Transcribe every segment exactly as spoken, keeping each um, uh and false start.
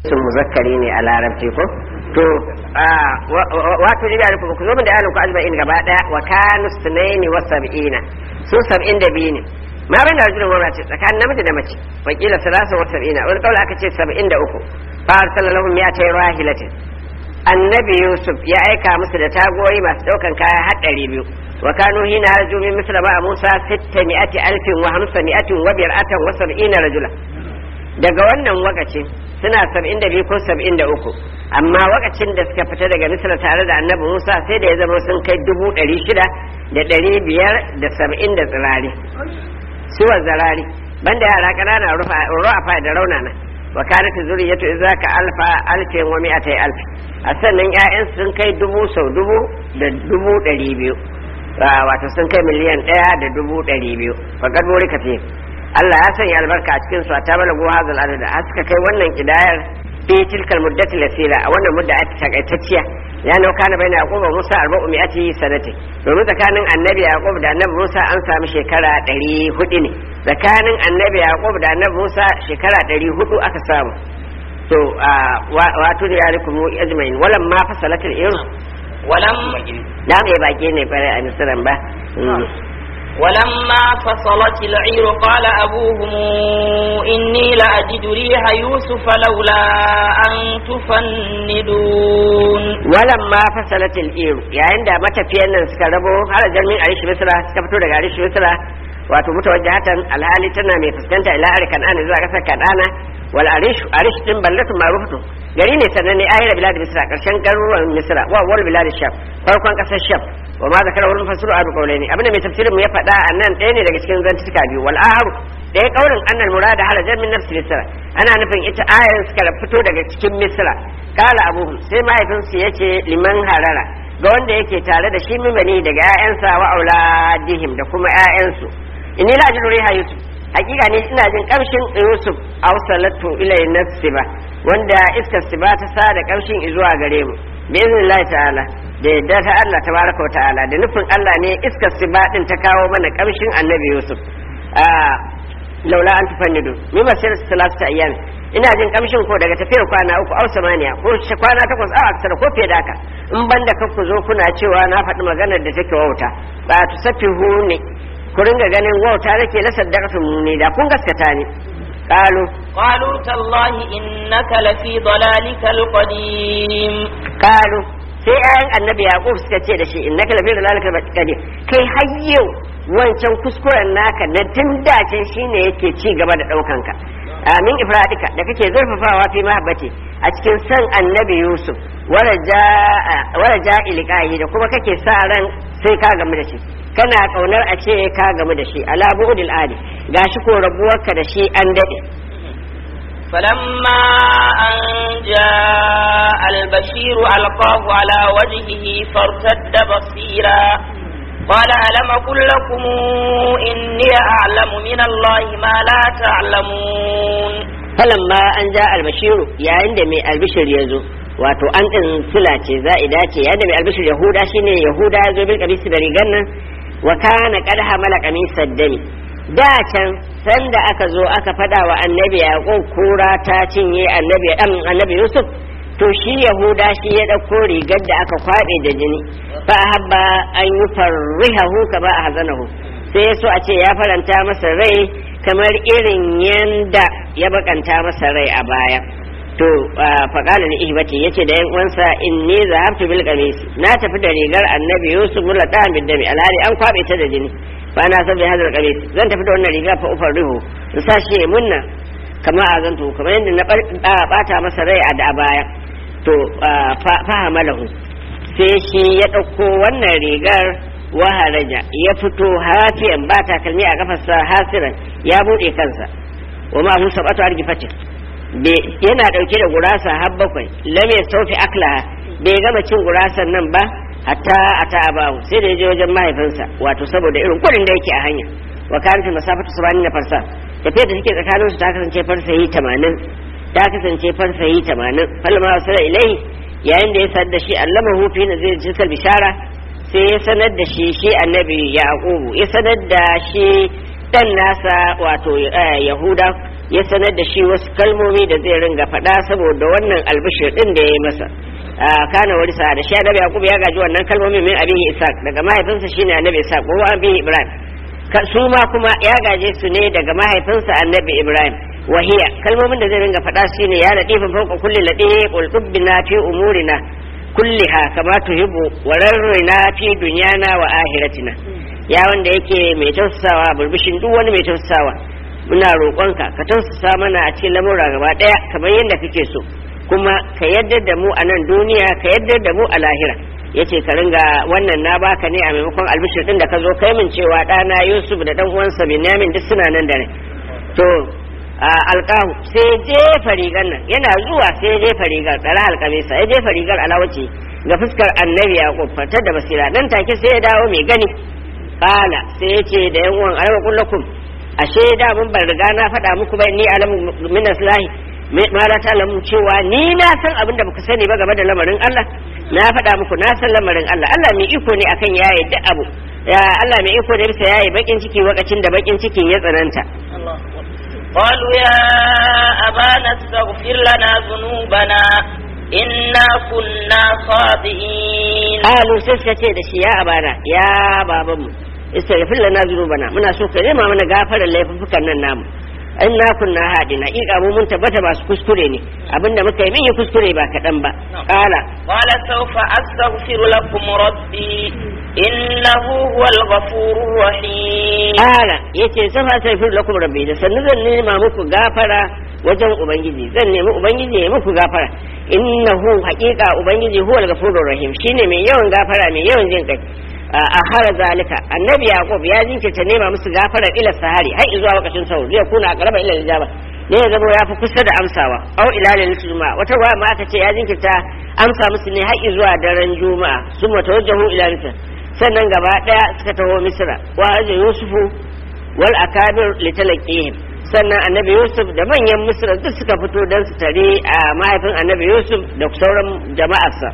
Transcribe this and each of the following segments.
sun muzakkari ne a larabci ko to wato da ku ku zo mun da alu ku ajma'in gaba daya wa kanu sunaini wa sab'ina su sab'in da biyu ne ma ban da rajulun wa mace tsakanin namiji da mace wakila salasa wa sab'ina wani kaula aka ce sab'in da uku fa sallallahu ya ta rahilatin annabi yusuf ya aika musu da tagoyi masu daukan kaya har ɗari biyu wa kanu hina harju min misra ma musa sittami'ati alfin wa hamsami'atin wa bi'atan wa sab'ina rajula daga wannan wakacin suna sab'in da biyu ko sab'in da uku amma wakacin da suka fita daga misra tare da annabi musa sai da ya zama sun kai dubu ɗari shida da ɗari biyar da sab'in da tsirari suwar zarari banda yara ƙanana rufa da raunana wa kanat zuriyatu izaka alfa alfin wa mi'atai alf a sannan ƴaƴan sun kai dubu sau dubu da dubu ɗari biyu wato sun kai miliyan ɗaya da dubu ɗari biyu faƙar burika fiye Allah ya sanya albarka a cikin su a tabala go hazal adad a suka kai wannan kidayar fi tilkal muddati lasila a wannan mudda ta takaitacciya ya nau kana baina yaqub wa musa arba'u mi'ati sanati domin tsakanin annabi yaqub da annabi musa an samu shekara ɗari hudu ne tsakanin annabi yaqub da annabi musa shekara ɗari hudu aka samu to wato da yalikum ajmain walam ma fasalatil iru walam da mai baki ne fare a misran ba ولما فصلت العير قال أبوهم إني لأجد ريح يوسف لولا أن تفندون ولما فصلت العير يعني عندما متفينا سكربوا على جرمين عريش مصر سكبتوا لك عريش مصر wato mutawajjihatan alhali tana mai fuskanta ila arikan an zuwa kasar kadana wal arish arish din ballatu ma'rufatu gari ne sananne ayira bilad misra karshen garuruwan misra wa wal bilad sham farkon kasar sham wa ma zakara wal mufassiru abu qawlaini abinda mai tafsirin mu ya faɗa annan ɗaya ne daga cikin zantuka biyu wal ahru ɗaya kaulin annal murada halajan min nafsi misra ana nufin ita ayar suka fito daga cikin misra kala abuhum sai mahaifinsu yace liman harara ga wanda yake tare da shi mimani daga ƴaƴansa wa auladihim da kuma ƴaƴansu inni la ajidu riha yusuf hakika ne ina jin kamshin yusuf aw salatu ilay nafsiba wanda iskar siba ta sa da kamshin zuwa gare mu bi iznillahi ta'ala da yadda ta Allah tabaraka wa ta'ala da nufin Allah ne iskar siba din ta kawo mana kamshin annabi yusuf a laula an tufannidu mi masir salatu ayyam ina jin kamshin ko daga tafiyar kwana uku aw samaniya ko kwana takwas aw aksar ko fiye da haka in banda kakku zo kuna cewa na faɗi maganar da take wauta ba tusafihu ne ku ringa ganin wauta nake la saddaqatu ne da kun gaskata ni qalu qalu tallahi innaka lafi dalalikal qadim qalu sai ayan annabi yaqub suka ce da shi innaka lafi dalalikal qadim kai hayyo wancan kuskuren naka na tun dace shine yake ci gaba da daukan ka amin ifradika da kake zurfafawa fi mahabbati a cikin san annabi yusuf waraja waraja ilqahi da kuma kake sa ran sai ka gamu da shi kana kaunar a ce ka gamu da shi ala bu'dil adi gashi ko rabuwarka da shi an dade فلما أن جاء البشير ألقاه على وجهه فارتد بصيرا قال ألم أقل لكم إني أعلم من الله ما لا تعلمون فلما أن جاء البشير يا عندما البشير يزو wato an din sila ce za'ida ce yadda mai albishir yahuda shine yahuda ya zo bil kamisi da rigan nan wa kana qad hamala qamisad dami da can sanda aka zo aka fada wa annabi yaqub kura ta cinye annabi annabi yusuf to shi yahuda shi ya dauko rigar da aka kwabe da jini fa habba an yufarrihahu kama ahzanahu sai so a ce ya faranta masa rai kamar irin yanda ya bakanta masa rai a baya to faƙala ni ihbati yace da yan uwansa inni zahabtu bil qamis na tafi da rigar annabi yusuf mulatan bid dami alhali an kwabe ta da jini fa na san bi hadal qamis zan tafi da wannan riga fa ufarrihu in sa shi munna kama azantu kamar yadda na bata masa rai a da baya to fa hamalahu sai shi ya dauko wannan rigar wa haraja ya fito hafiyan ba takalmi a kafarsa hasiran ya bude kansa wa ma hu sabatu arjifatin yana dauke da gurasa har bakwai lam yastawfi aklaha bai gama cin gurasan nan ba hatta ata abahu sai da yaje wajen mahaifinsa wato saboda irin kudin da yake a hanya wa kan fi masafatu sabani na farsa tafiyar da take tsakanin su ta kasance farsayi tamanin ta kasance farsayi tamanin falma wasala ilai yayin da ya sanar da shi allamahu fi nazir jisal bishara sai ya sanar da shi shi annabi yaqubu ya sanar da shi dan nasa wato yahuda ya sanar da shi wasu kalmomi da zai ringa faɗa saboda wannan albishir din da ya yi masa kana warisa da shi annabi yaqub ya gaji wannan kalmomin min abihi ishaq daga mahaifinsa shine annabi ishaq ko abihi ibrahim su ma kuma ya gaje su ne daga mahaifinsa annabi ibrahim wahiya kalmomin da zai ringa faɗa shine ya latifin fawqa kulli latif qul tubbina fi umurina kulliha kama tuhibbu wa rarrina fi dunyana wa ahiratina ya wanda yake mai tausasawa burbushin duk wani mai tausasawa muna roƙonka ka tausasa mana a cikin lamura gaba daya kamar yadda kake so kuma ka yarda da mu a nan duniya ka yarda da mu a lahira yace ka ringa wannan na baka ne a maimakon albishir din da ka zo kai min cewa ɗana Yusuf da dan uwansa Binyamin duk suna nan da rai to alƙahu sai jefa rigar nan yana zuwa sai jefa rigar tsara alƙamisa ya jefa rigar alawace ga fuskar annabi Yaqub fatar da basira nan take sai ya dawo mai gani kala sai ya ce da yan uwan alwa kullakum ashe da mun bar riga na faɗa muku bai ni alamu min aslahi ma la ta'lamu cewa ni na san abin da baka sani ba game da lamarin Allah na faɗa muku na san lamarin Allah Allah mai iko ne akan yaye duk abu ya Allah mai iko ne bisa yaye bakin ciki lokacin da bakin cikin ya tsananta قالوا يا أبانا استغفر لنا ذنوبنا إنا كنا خاطئين قالوا سيسكتي دشي يا أبانا يا بابا استغفر لنا ذنوبنا منا سوك لما من غافر اللي ففكرنا النام inna kunna hadina ika mu mun tabbata ba su kuskure ne abinda muka yi min kuskure ba kadan ba qala qala sawfa astaghfiru lakum rabbi innahu huwal ghafurur rahim qala yace sawfa astaghfiru lakum rabbi da sannan zan nema muku gafara wajen ubangiji zan nemi ubangiji ya muku gafara innahu haqiqa ubangiji huwal ghafurur rahim shine mai yawan gafara mai yawan jin kai a hara zalika annabi yaqub ya jinkirta nema musu gafara ila sahari har zuwa lokacin sahur zai kuna aqraba ila ijaba ne ya zama ya fi kusa da amsawa au ila lil juma'a wata ruwa ma aka ce ya jinkirta amsa musu ne har zuwa daren juma'a summa tawajjahu ila misr sannan gaba daya suka taho misra wa haja yusufu wal akabir litalaqihim sannan annabi yusuf da manyan misra duk suka fito dan su tare a mahaifin annabi yusuf da sauran jama'arsa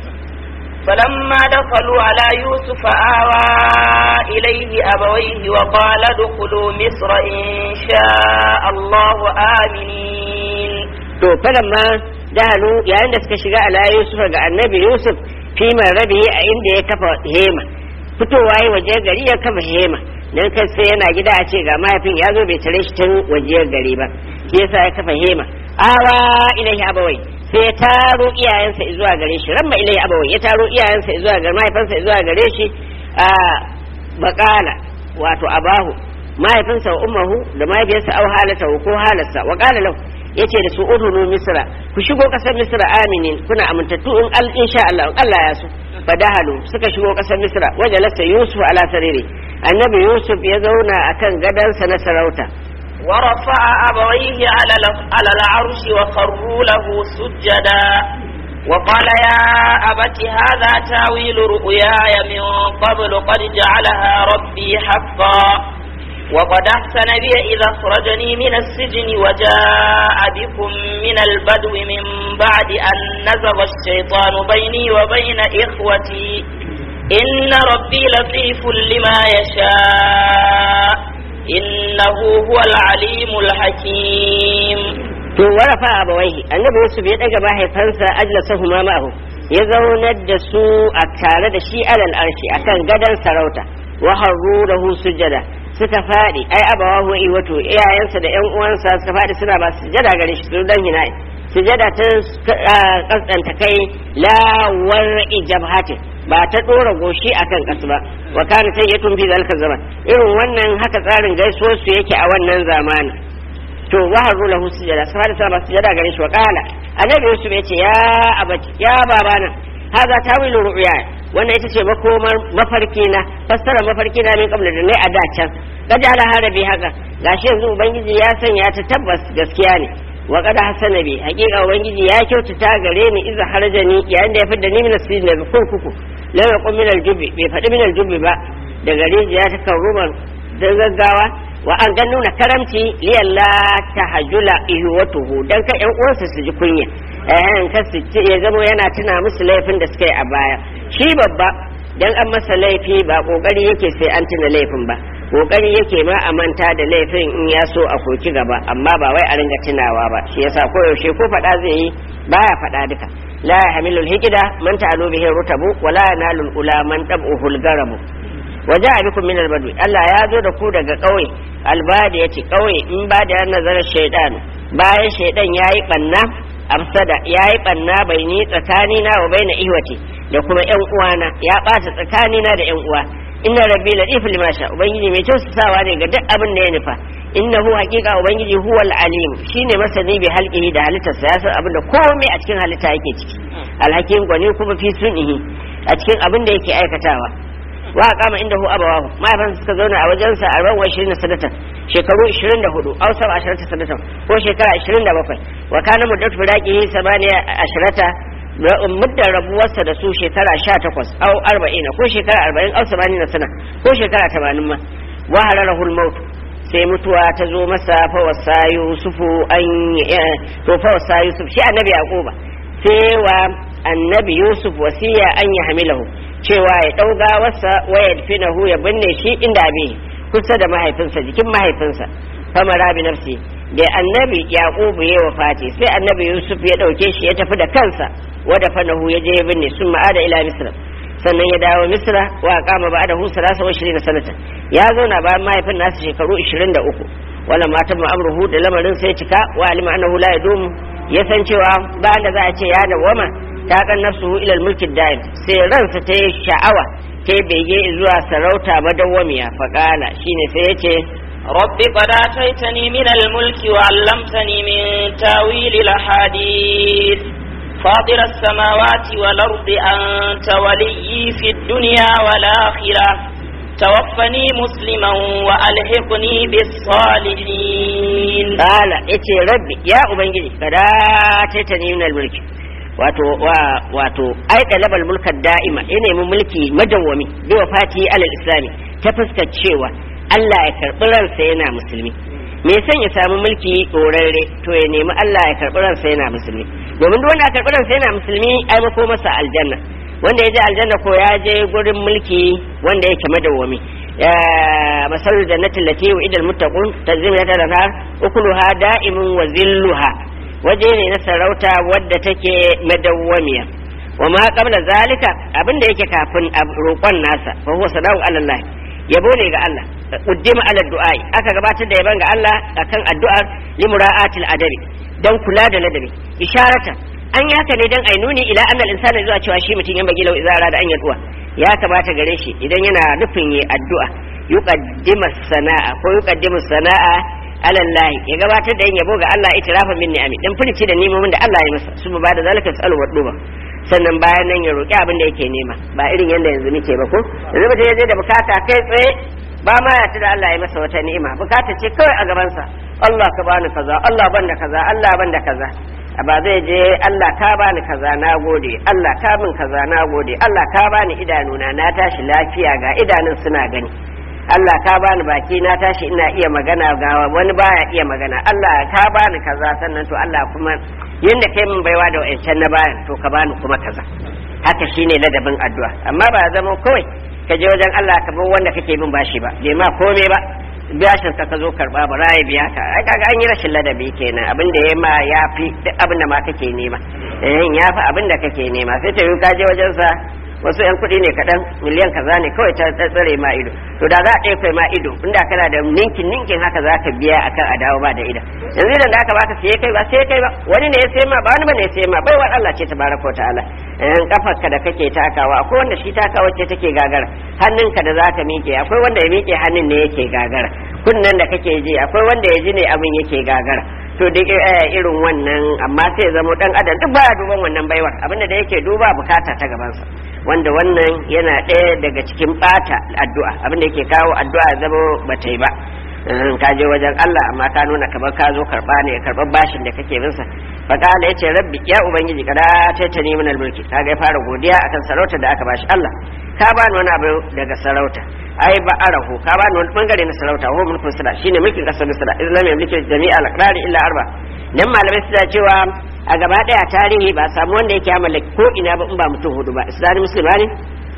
فلما دخلوا على يوسف آوى إليه أبويه وقال ادخلوا مصر إن شاء الله آمنين to falamma dahalu yayin da suka shiga ala yusuf ga annabi yusuf fi rabi a inda ya kafa hema fitowa yi waje gari ya kafa hema dan kai sai yana gida a ce ga mahaifin ya zo bai tare shi tun waje gari ba shi yasa ya kafa hema awa ilaihi abawai sai ya taro iyayensa zuwa gare shi ramma ilai abawai ya taro iyayensa zuwa ga mahaifinsa zuwa gare shi a bakala wato abahu mahaifinsa wa ummuhu da mahaifiyarsa au halata ko halarsa wa qala lahu yace da su udhunu misra ku shigo kasar misra aminin kuna amintattu in al insha Allah Allah ya so fadahalu suka shigo kasar misra wajalasa yusuf ala sariri annabi yusuf ya zauna akan gadansa na sarauta ورفع أبويه على على العرش وخروا له سجدا وقال يا أبت هذا تاويل رؤياي من قبل قد جعلها ربي حقا وقد أحسن بي إذا أخرجني من السجن وجاء بكم من البدو من بعد أن نزغ الشيطان بيني وبين إخوتي إن ربي لطيف لما يشاء إنه هو العليم الحكيم to warafa abawaihi annabi yusuf ya daga mahaifansa ajlasahu ma ma'ahu ya zaunar da su a tare da shi alal arshi akan gadan sarauta wa harru lahu sujada suka fadi ai abawahu wa wato iyayensa da ƴan uwansa suka fadi suna ba sujada gare shi dan hina sujada ta kaskanta kai la war'i jabhati ba ta dora goshi akan kasu ba wa kana sayyatun fi zalika zaman irin wannan haka tsarin gaisuwar su yake a wannan zamani to waharu lahu sujada sai da sama sujada gare shi wa qala annabi yusuf yace ya abati ya babana haza tawilu ru'ya wannan ita ce makomar mafarki na fassara mafarki na ne kabla da ne a da can gajala harabi haka gashi yanzu ubangiji ya sanya ta tabbas gaskiya ne wa qad hasana bi hakika ubangiji ya kyautata gare ni iza harajani yayin da ya fidda ni min asijin da kurkuku la yaqum min al-jubbi bai fadi min al-jubbi ba daga rijiya ta karumar da gaggawa wa an gan nuna karamci liyalla tahajjula ihwatuhu dan ka ƴan uwansa su ji kunya eh ka su ya zama yana tuna musu laifin da suka yi a baya shi babba dan an masa laifi ba kokari yake sai an tuna laifin ba kokari yake ma a manta da laifin in ya so a koki gaba amma ba wai a ringa tunawa ba shi yasa ko yaushe ko fada zai yi baya fada duka la yahmilul hikida man ta'alu bihi rutabu wala yanalul ula man tab'uhul garabu waja'a bikum min albadwi Allah ya zo da ku daga kauye albadi yace kauye in ba da nazarin shaydan bayan shaydan yayi banna amsada yayi banna baini tsakani na wa baina ihwati da kuma yan uwana ya bata tsakani na da yan uwa inna rabbi latif lima sha ubangiji mai tausasawa ne ga duk abin da ya nufa innahu haqiqa ubangiji huwal alim shine masani bi halqihi da halittarsa ya san abin da komai a cikin halitta yake ciki alhakim gwani kuma fi sunihi a cikin abin da yake aikatawa wa kama indahu abawahu mahaifan suka zauna a wajensa arba'in wa ishirin sanatan shekaru ishirin da hudu aw saba asharata sanatan ko shekara ishirin da bakwai wa kana muddatu firaqihi samaniya asharata muddar rabuwarsa da su shekara sha takwas aw arba'ina ko shekara arba'in aw samanina sana ko shekara tamanin ma wa hararahul maut sai mutuwa ta zo masa fa wasa yusufu an to fa wasa yusuf shi annabi yaquba sai wa annabi yusuf wasiya an ya hamilahu cewa ya dauga wasa wa yadfinahu ya binne shi inda bi kusa da mahaifinsa jikin mahaifinsa famara bi nafsi da annabi yaqubu ya wafati sai annabi yusuf ya dauke shi ya tafi da kansa wada fanahu ya je ya binne sun ma'ada ila misra sannan ya dawo misra wa kama ba da husa rasa washirin sanata ya zauna bayan mahaifin nasu shekaru ishirin da uku wala matan ma'amruhu da lamarin sai cika wa alima annahu la yadum ya san cewa bayan da za a ce ya dawama ta kan nafsuhu ila mulki daim sai ransa ta yi sha'awa ta bege zuwa sarauta madawwamiya faqala shine sai yace رب قد آتيتني من الملك وعلمتني من تاويل الأحاديث فاطر السماوات والأرض أنت ولي في الدنيا والآخرة توفني مسلما وألحقني بالصالحين قال إتي ربي يا أبنجي قد آتيتني من الملك wato wato ai talabal mulkar da'ima ya nemi mulki madawwami bi wafati alal islami ta fuskar cewa Allah ya karbi ransa yana musulmi me san ya samu mulki dorare to ya nemi Allah ya karbi ransa yana musulmi domin duk wanda ya karbi ransa yana musulmi ai mako masa aljanna wanda ya je aljanna ko ya je gurin mulki wanda yake madawwami ya masal jannati allati wa'ida almuttaqun tazim ya tadana ukuluha da'imun wa zilluha waje ne na sarauta wadda take madawwamiya wa ma qabla zalika abinda yake kafin roƙon nasa fa huwa sadaqu ala yabo ne ga Allah uddima ala du'ai aka gabatar da yaban ga Allah akan addu'ar limura'atil adabi dan kula da ladabi isharata an yi haka ne dan ainuni ila annal insana zuwa cewa shi mutum yan bagi lau izara da an yaduwa ya kamata gare shi idan yana nufin yi addu'a yuqaddima sana'a ko yuqaddimu sana'a ala Allah ya gabatar da yin yabo ga Allah itirafa min ni'ami dan furici da nemomin da Allah ya masa su ba da zalika salu wa duba sannan bayan nan ya roki abin da yake nema ba irin yanda yanzu muke ba ko yanzu mutum ya je da bukata kai tsaye ba ma ya tada Allah ya masa wata ni'ima bukata ce kawai a gaban sa Allah ka bani kaza Allah banda kaza Allah banda kaza ba zai je Allah ka bani kaza na gode Allah ka min kaza na gode Allah ka bani idanuna na tashi lafiya ga idanun suna gani Allah ka bani baki na tashi ina iya magana ga wani baya iya magana Allah ka bani kaza sannan to Allah kuma yanda kai min baiwa da wayancan na bayan to ka bani kuma kaza haka shine ladabin addu'a amma ba zama kawai ka je wajen Allah ka bar wanda kake bin bashi ba bai ma komai ba bashin ka ka zo karba ba rai biya ka ai kaga an yi rashin ladabi kenan abin da yayi ma yafi duk abin da ma kake nema eh yafi abin da kake nema sai ta yi ka je wajen sa wasu yan kuɗi ne kaɗan miliyan kaza ne kawai ta tsare ma ido to da za a ɗaya kai ma ido inda kana da ninkin ninkin haka za ka biya akan a dawo ba da ido yanzu idan da aka baka sai kai ba sai kai ba wani ne ya sai ma ba wani ba ne ya sai ma baiwar Allah ce tabaraka wa ta'ala yan kafarka da kake takawa akwai wanda shi takawa ce take gagara hannunka da za ka miƙe akwai wanda ya miƙe hannun ne yake gagara kunnen da kake ji akwai wanda ya ji ne abin yake gagara to duk irin wannan amma sai zama dan adam duk baya duban wannan baiwar abinda da yake duba bukata ta gabansa wanda wannan yana ɗaya daga cikin bata addu'a abinda yake kawo addu'a zama bata yi ba ka je wajen Allah amma ka nuna kamar ka zo karba ne karban bashin da kake bin sa fa kala yace rabbi ya ubangiji kada taitani min almulki kaga ya fara godiya akan sarauta da aka bashi Allah ka bani wani abu daga sarauta ai ba arahu ka bani wani bangare na sarauta ho mulkin sada shine mulkin kasar Misra islam ya mulki jami'a al-aqrar illa arba dan malamai suna cewa a gaba daya tarihi ba samu wanda yake mallaki ko ina ba in ba mutum hudu ba islami musulmani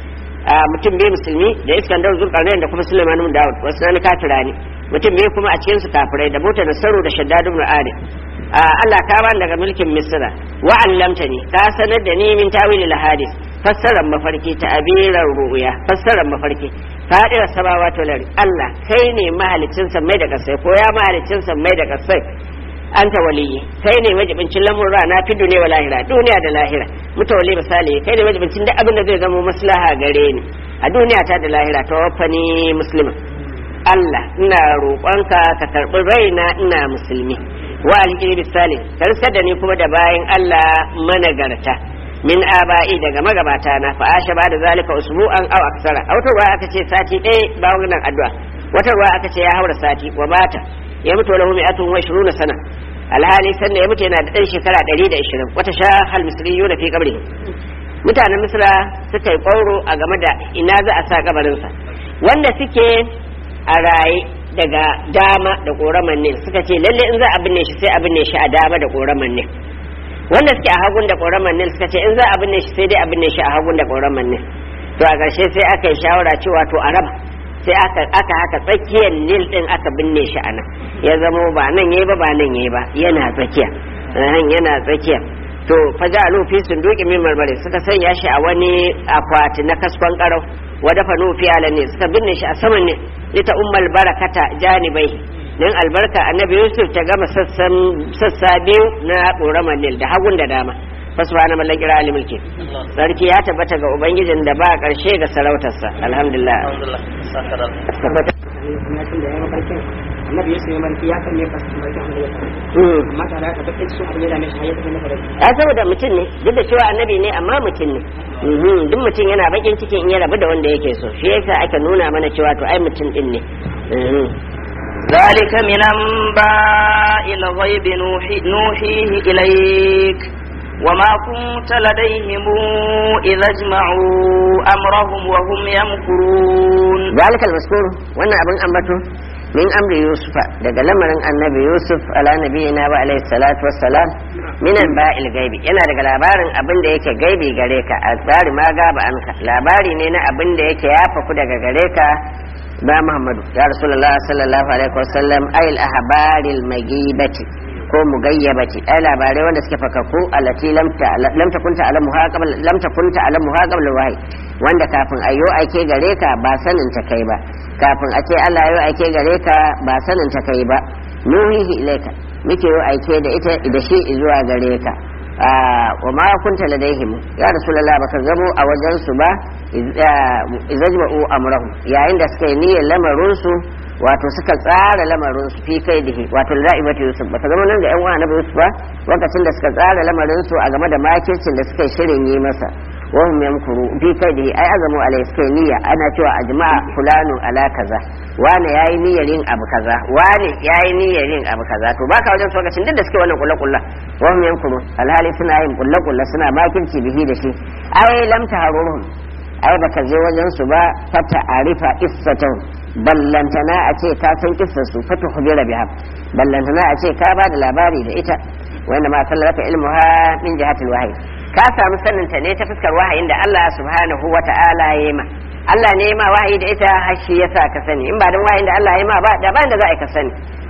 mutum biyu musulmi da Iskandar Zulkarnain da kuma Sulaiman ibn Dawud wasu na kafira ne mutum biyu kuma a cikin su kafirai da Mota Nasaru da Shaddad ibn Ali Allah ka bani daga mulkin Misra wa allamtani ka sanar da ni min tawilil hadis fassarar mafarki ta abirar ru'ya fassarar mafarki fadirar samawati wal ardi Allah kai ne mahalicin sammai da kasai ko ya mahalicin sammai da kasai anta waliyyi kai ne majibincin lamurra na fi duniya wa lahira duniya da lahira mutawalli misali kai ne majibincin duk abin da zai zama maslaha gare ni a duniya ta da lahira tawaffani muslima Allah ina roƙonka ka karɓi raina ina musulmi wa alƙiri bisali karsar da ni kuma da bayan Allah managarta min aba'i daga magabata na fa asha ba da zalika usbu'an aw aksara a wata ruwa aka ce sati ɗaya ba wannan addu'a wata ruwa aka ce ya haura sati wa mata ya mutu lahu mi'atun wa ishruna sana alhali sannan ya mutu yana da ɗan shekara ɗari da ishirin wata sha hal misriyu na fi kabri mutanen misra suka yi ƙwauro a game da ina za a sa kabarinsa wanda suke a raye daga dama da ƙoraman nil suka ce lalle in za a binne shi sai a binne shi a dama da ƙoraman nil wanda suke a hagun da ƙoraman nil suka ce in za a binne shi sai dai a binne shi a hagun da ƙoraman nil to a ƙarshe sai aka yi shawara cewa to a raba sai aka aka haka tsakiyar nil din aka binne shi a nan ya zamo ba nan yayi ba ba nan yayi ba yana tsakiya yana tsakiya to fajalu fi sunduqi min marmari suka sanya shi a wani akwati na kaskon karau wa dafa nufi ala ne suka binne shi a saman ne ita ummul barakata janibai dan albarka annabi yusuf ta gama sassan sassa biyu na ƙoramar nil da hagun da dama fasbana mallan kira alimulki sarki ya tabbata ga ubangijin da ba karshe ga sarautarsa alhamdulillah annabi yusuf ya marki ya kan ne fasin barki an da amma ta da ta bakin su har da mai shayar da maka ya saboda mutum ne duk da cewa annabi ne amma mutum ne duk mutum yana bakin cikin in ya rabu da wanda yake so shi yasa aka nuna mana cewa to ai mutum din ne ذلك من أنباء الغيب نوحي نوحيه إليك وما كنت لديهم إذا اجمعوا أمرهم وهم يمكرون ذلك المذكور وانا ابن أمته min amri yusufa daga lamarin annabi yusuf ala nabiyina wa alaihi salatu wassalam min ba'il gaibi yana daga labarin abin da yake gaibi gare ka asbari ma gaba anka labari ne na abin da yake ya faku daga gare ka ba muhammadu ya rasulullah sallallahu alaihi wasallam ayil ahbaril magibati ko mugayyabati ai labarai wanda suke fakakku allati lam ta lam takunta alamu ha qabl lam takunta alamu ha qabl wahyi wanda kafin ayyo ake gare ka ba sanin ta kai ba kafin a ce Allah yau aike gare ka ba sanin ta kai ba nuhihi ilaika muke yau aike da ita da shi zuwa gare ka wa ma kunta ladaihim ya rasulullah baka zamo a wajen su ba izajma'u amrahum yayin da suka yi niyyar lamarin su wato suka tsara lamarin su fi kai dihi wato la'ibatu yusuf baka zama nan ga yan uwa na yusuf ba lokacin da suka tsara lamarin su a game da makircin da suka shirin yi masa wahum yamkuru fi kaidihi ai azamu alai suka niyya ana cewa ajma'a fulanu ala kaza wani yayi niyyar yin abu kaza wani yayi niyyar yin abu kaza to baka wajen so lokacin duk da suke wannan kullu kullu wahum yamkuru alhali suna yin kullu kullu suna makirci bihi da shi ai lam taharuhum ai baka je wajen su ba fata arifa qissatan ballantana a ce ka san kissar su fatu khubira biha ballantana a ce ka ba da labari da ita wanda ma sallaka ilmuha min jihatil wahyi ka samu saninta ne ta fuskar wahayin da Allah subhanahu wa ta'ala ya ma Allah ne ma wahayi da ita har shi yasa ka sani in ba dan wahayin da Allah ya ma ba da ba da za a ka sani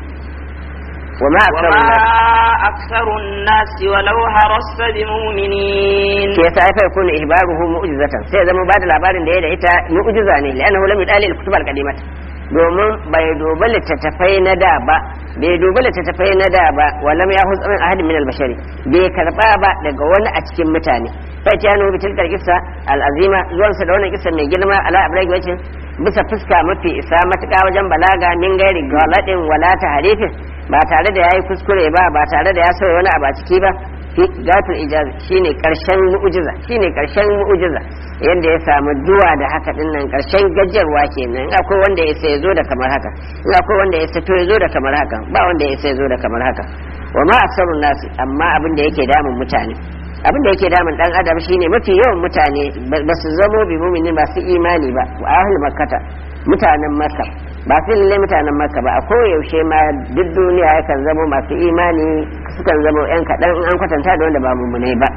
wa ma aktharun nas walau harasta bi mu'minin ke yasa fa yakunu ihbaruhu mu'jizatan sai zama ba da labarin da ya da ita mu'jiza ne la'annahu lam yudali al-kutub al-qadimat domin bai dubi littattafai na da ba bai dubi littattafai na da ba walam ya hutsa min ahadin min al-bashari bai karba ba daga wani a cikin mutane sai ta nuna tilkar kissa al-azima zuwan sa da wannan kissa mai girma ala ibrahim wace bisa fuska mafi isa matuƙa wajen balaga min gairi galadin wala tahrifin ba tare da yayi kuskure ba ba tare da ya sauya wani abu a ciki ba fi gatul ijaz shine karshen mu'jiza shine karshen mu'jiza yadda ya samu zuwa da haka din nan karshen gajiyarwa kenan akwai wanda ya sai zo da kamar haka in akwai wanda ya sato ya zo da kamar haka ba wanda ya sai zo da kamar haka wa ma aksarun nasi amma abin da yake damun mutane abin da yake damun dan adam shine mafi yawan mutane ba su zamo bi mu'mini ba su imani ba wa ahlul makkata mutanen makka ba su lalle mutanen makka ba a koyaushe ma duk duniya yakan zamo masu imani sukan zamo yan kaɗan in an kwatanta da wanda ba mummunai ba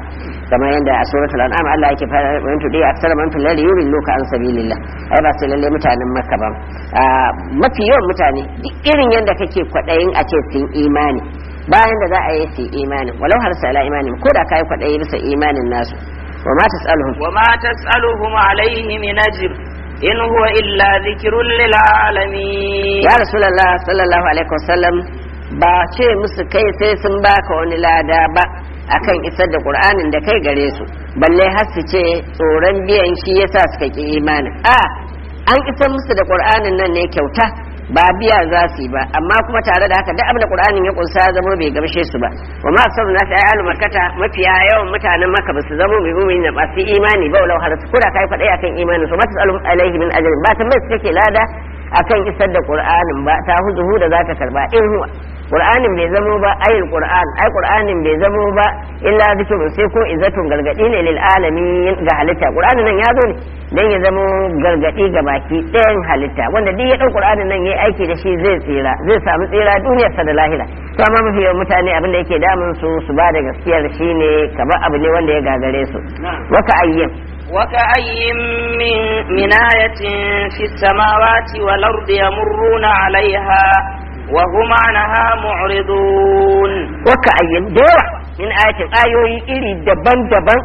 kamar yadda a suratul an'am Allah yake fara wa tudi aksara man fil ladhi yurilluka an sabilillah ai ba sai lalle mutanen makka ba mafi yawan mutane duk irin yadda kake kwadayin a ce sun imani bayan da za a yi su imani walau har sala imanin ko da kai kwadayi bisa imanin nasu wa ma tasaluhum wa ma tasaluhum alayhi min ajr in huwa illa dhikrun lil alamin ya rasulullah sallallahu alaihi wasallam ba ce musu kai sai sun baka wani lada ba akan isar da qur'anin da kai gare su balle har su ce tsoron biyan shi yasa suka ki imanin a an isar musu da qur'anin nan ne kyauta ba biya za su yi ba amma kuma tare da haka duk abin da qur'anin ya kunsa ya zama bai gamshe su ba wa ma asarru nasu ay alu makkata mafiya yawan mutanen makka ba su zama mai mu'mini da masu imani ba walau har su kura kai fadai akan imanin su masu alum alaihi min ajrin ba ta mai suke lada akan isar da qur'anin ba ta huzuhu da zaka karba in huwa qur'anin bai zamo ba ayil qur'an ai qur'anin bai zamo ba illa zikru sai ko izatun gargadi ne lil alamin ga halitta qur'anin nan ya zo ne dan ya zamo gargadi ga baki ɗayan halitta wanda duk ya dau qur'anin nan yayi aiki da shi zai tsira zai samu tsira duniyar sa da lahira to amma mafi yawan mutane abin da yake damun su su ba da gaskiyar shine kamar abu ne wanda ya gagare su waka ayyin وكأي من, من آية في السماوات والأرض يمرون عليها وهم عنها معرضون وكأي دورة من آية آيوي إلي دبن دبن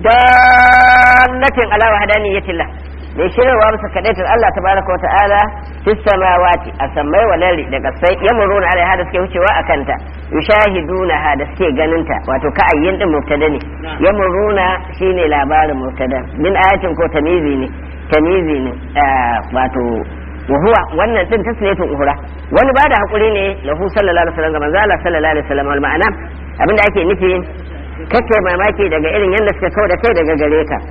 دالة على وحدانية الله da shirarwa masa kadaitar Allah tabaraka wata'ala fi samawati a sammai walari daga sai yamuruna alaiha da suke wucewa a kanta yushahiduna ha da suke ganinta wato ka ayyin din mubtada ne yamuruna shine labarin mubtada min ayatin ko tamizi ne tamizi ne wato wa huwa wannan din tasniyatun uhura wani bada hakuri ne lahu sallallahu alaihi wasallam manzo Allah sallallahu alaihi wasallam wal ma'ana abinda ake nufi kake mamaki daga irin yanda suka kauda kai daga gare ka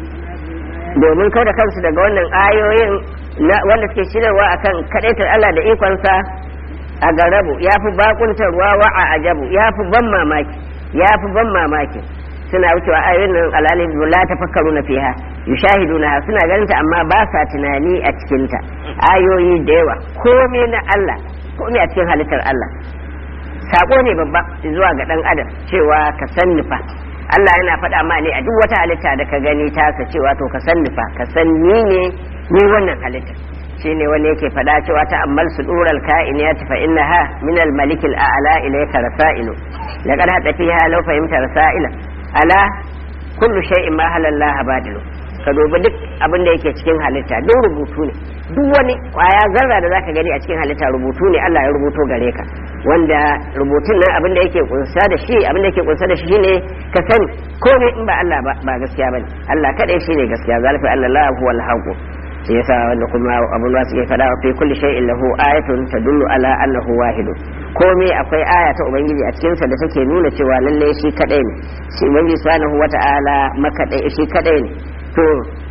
domin kau da kansu daga wannan ayoyin wanda suke shirarwa akan kadaitar Allah da ikonsa a garabu ya fi bakuntarwa wa a ajabu ya fi ban mamaki ya fi ban mamaki suna wucewa ayoyin nan alali la tafakkaru na fiha yushahiduna suna ganinta amma ba sa tunani a cikinta ayoyi da yawa komai na Allah komai a cikin halittar Allah sako ne babba zuwa ga dan adam cewa ka san nufa Allah yana faɗa ma ne a duk wata halitta da ka gani ta ka cewa to ka san nufa ka san ni ne ni wannan halitta shine wanda yake faɗa cewa ta ammal sudural kainiyat fa innaha min al malik al a'la ilayka rasailu laqad hada fiha law fahimta rasaila ala kullu shay'in ma halallaha badilu ka dubi duk abin da yake cikin halitta duk rubutu ne duk wani kwaya zarra da zaka gani a cikin halitta rubutu ne Allah ya rubuto gare ka wanda rubutun nan abin da yake kunsa da shi abin da yake kunsa da shi ne ka sani komai in ba Allah ba ba gaskiya bane Allah kadai shine gaskiya zalika Allah huwal haqq shi yasa wanda kuma abun da suke fada fi kulli shay'in lahu ayatun tadullu ala annahu wahid komai akwai aya ta ubangiji a cikin sa da take nuna cewa lalle shi kadai ne shi ubangiji subhanahu wata'ala makadai shi kadai ne to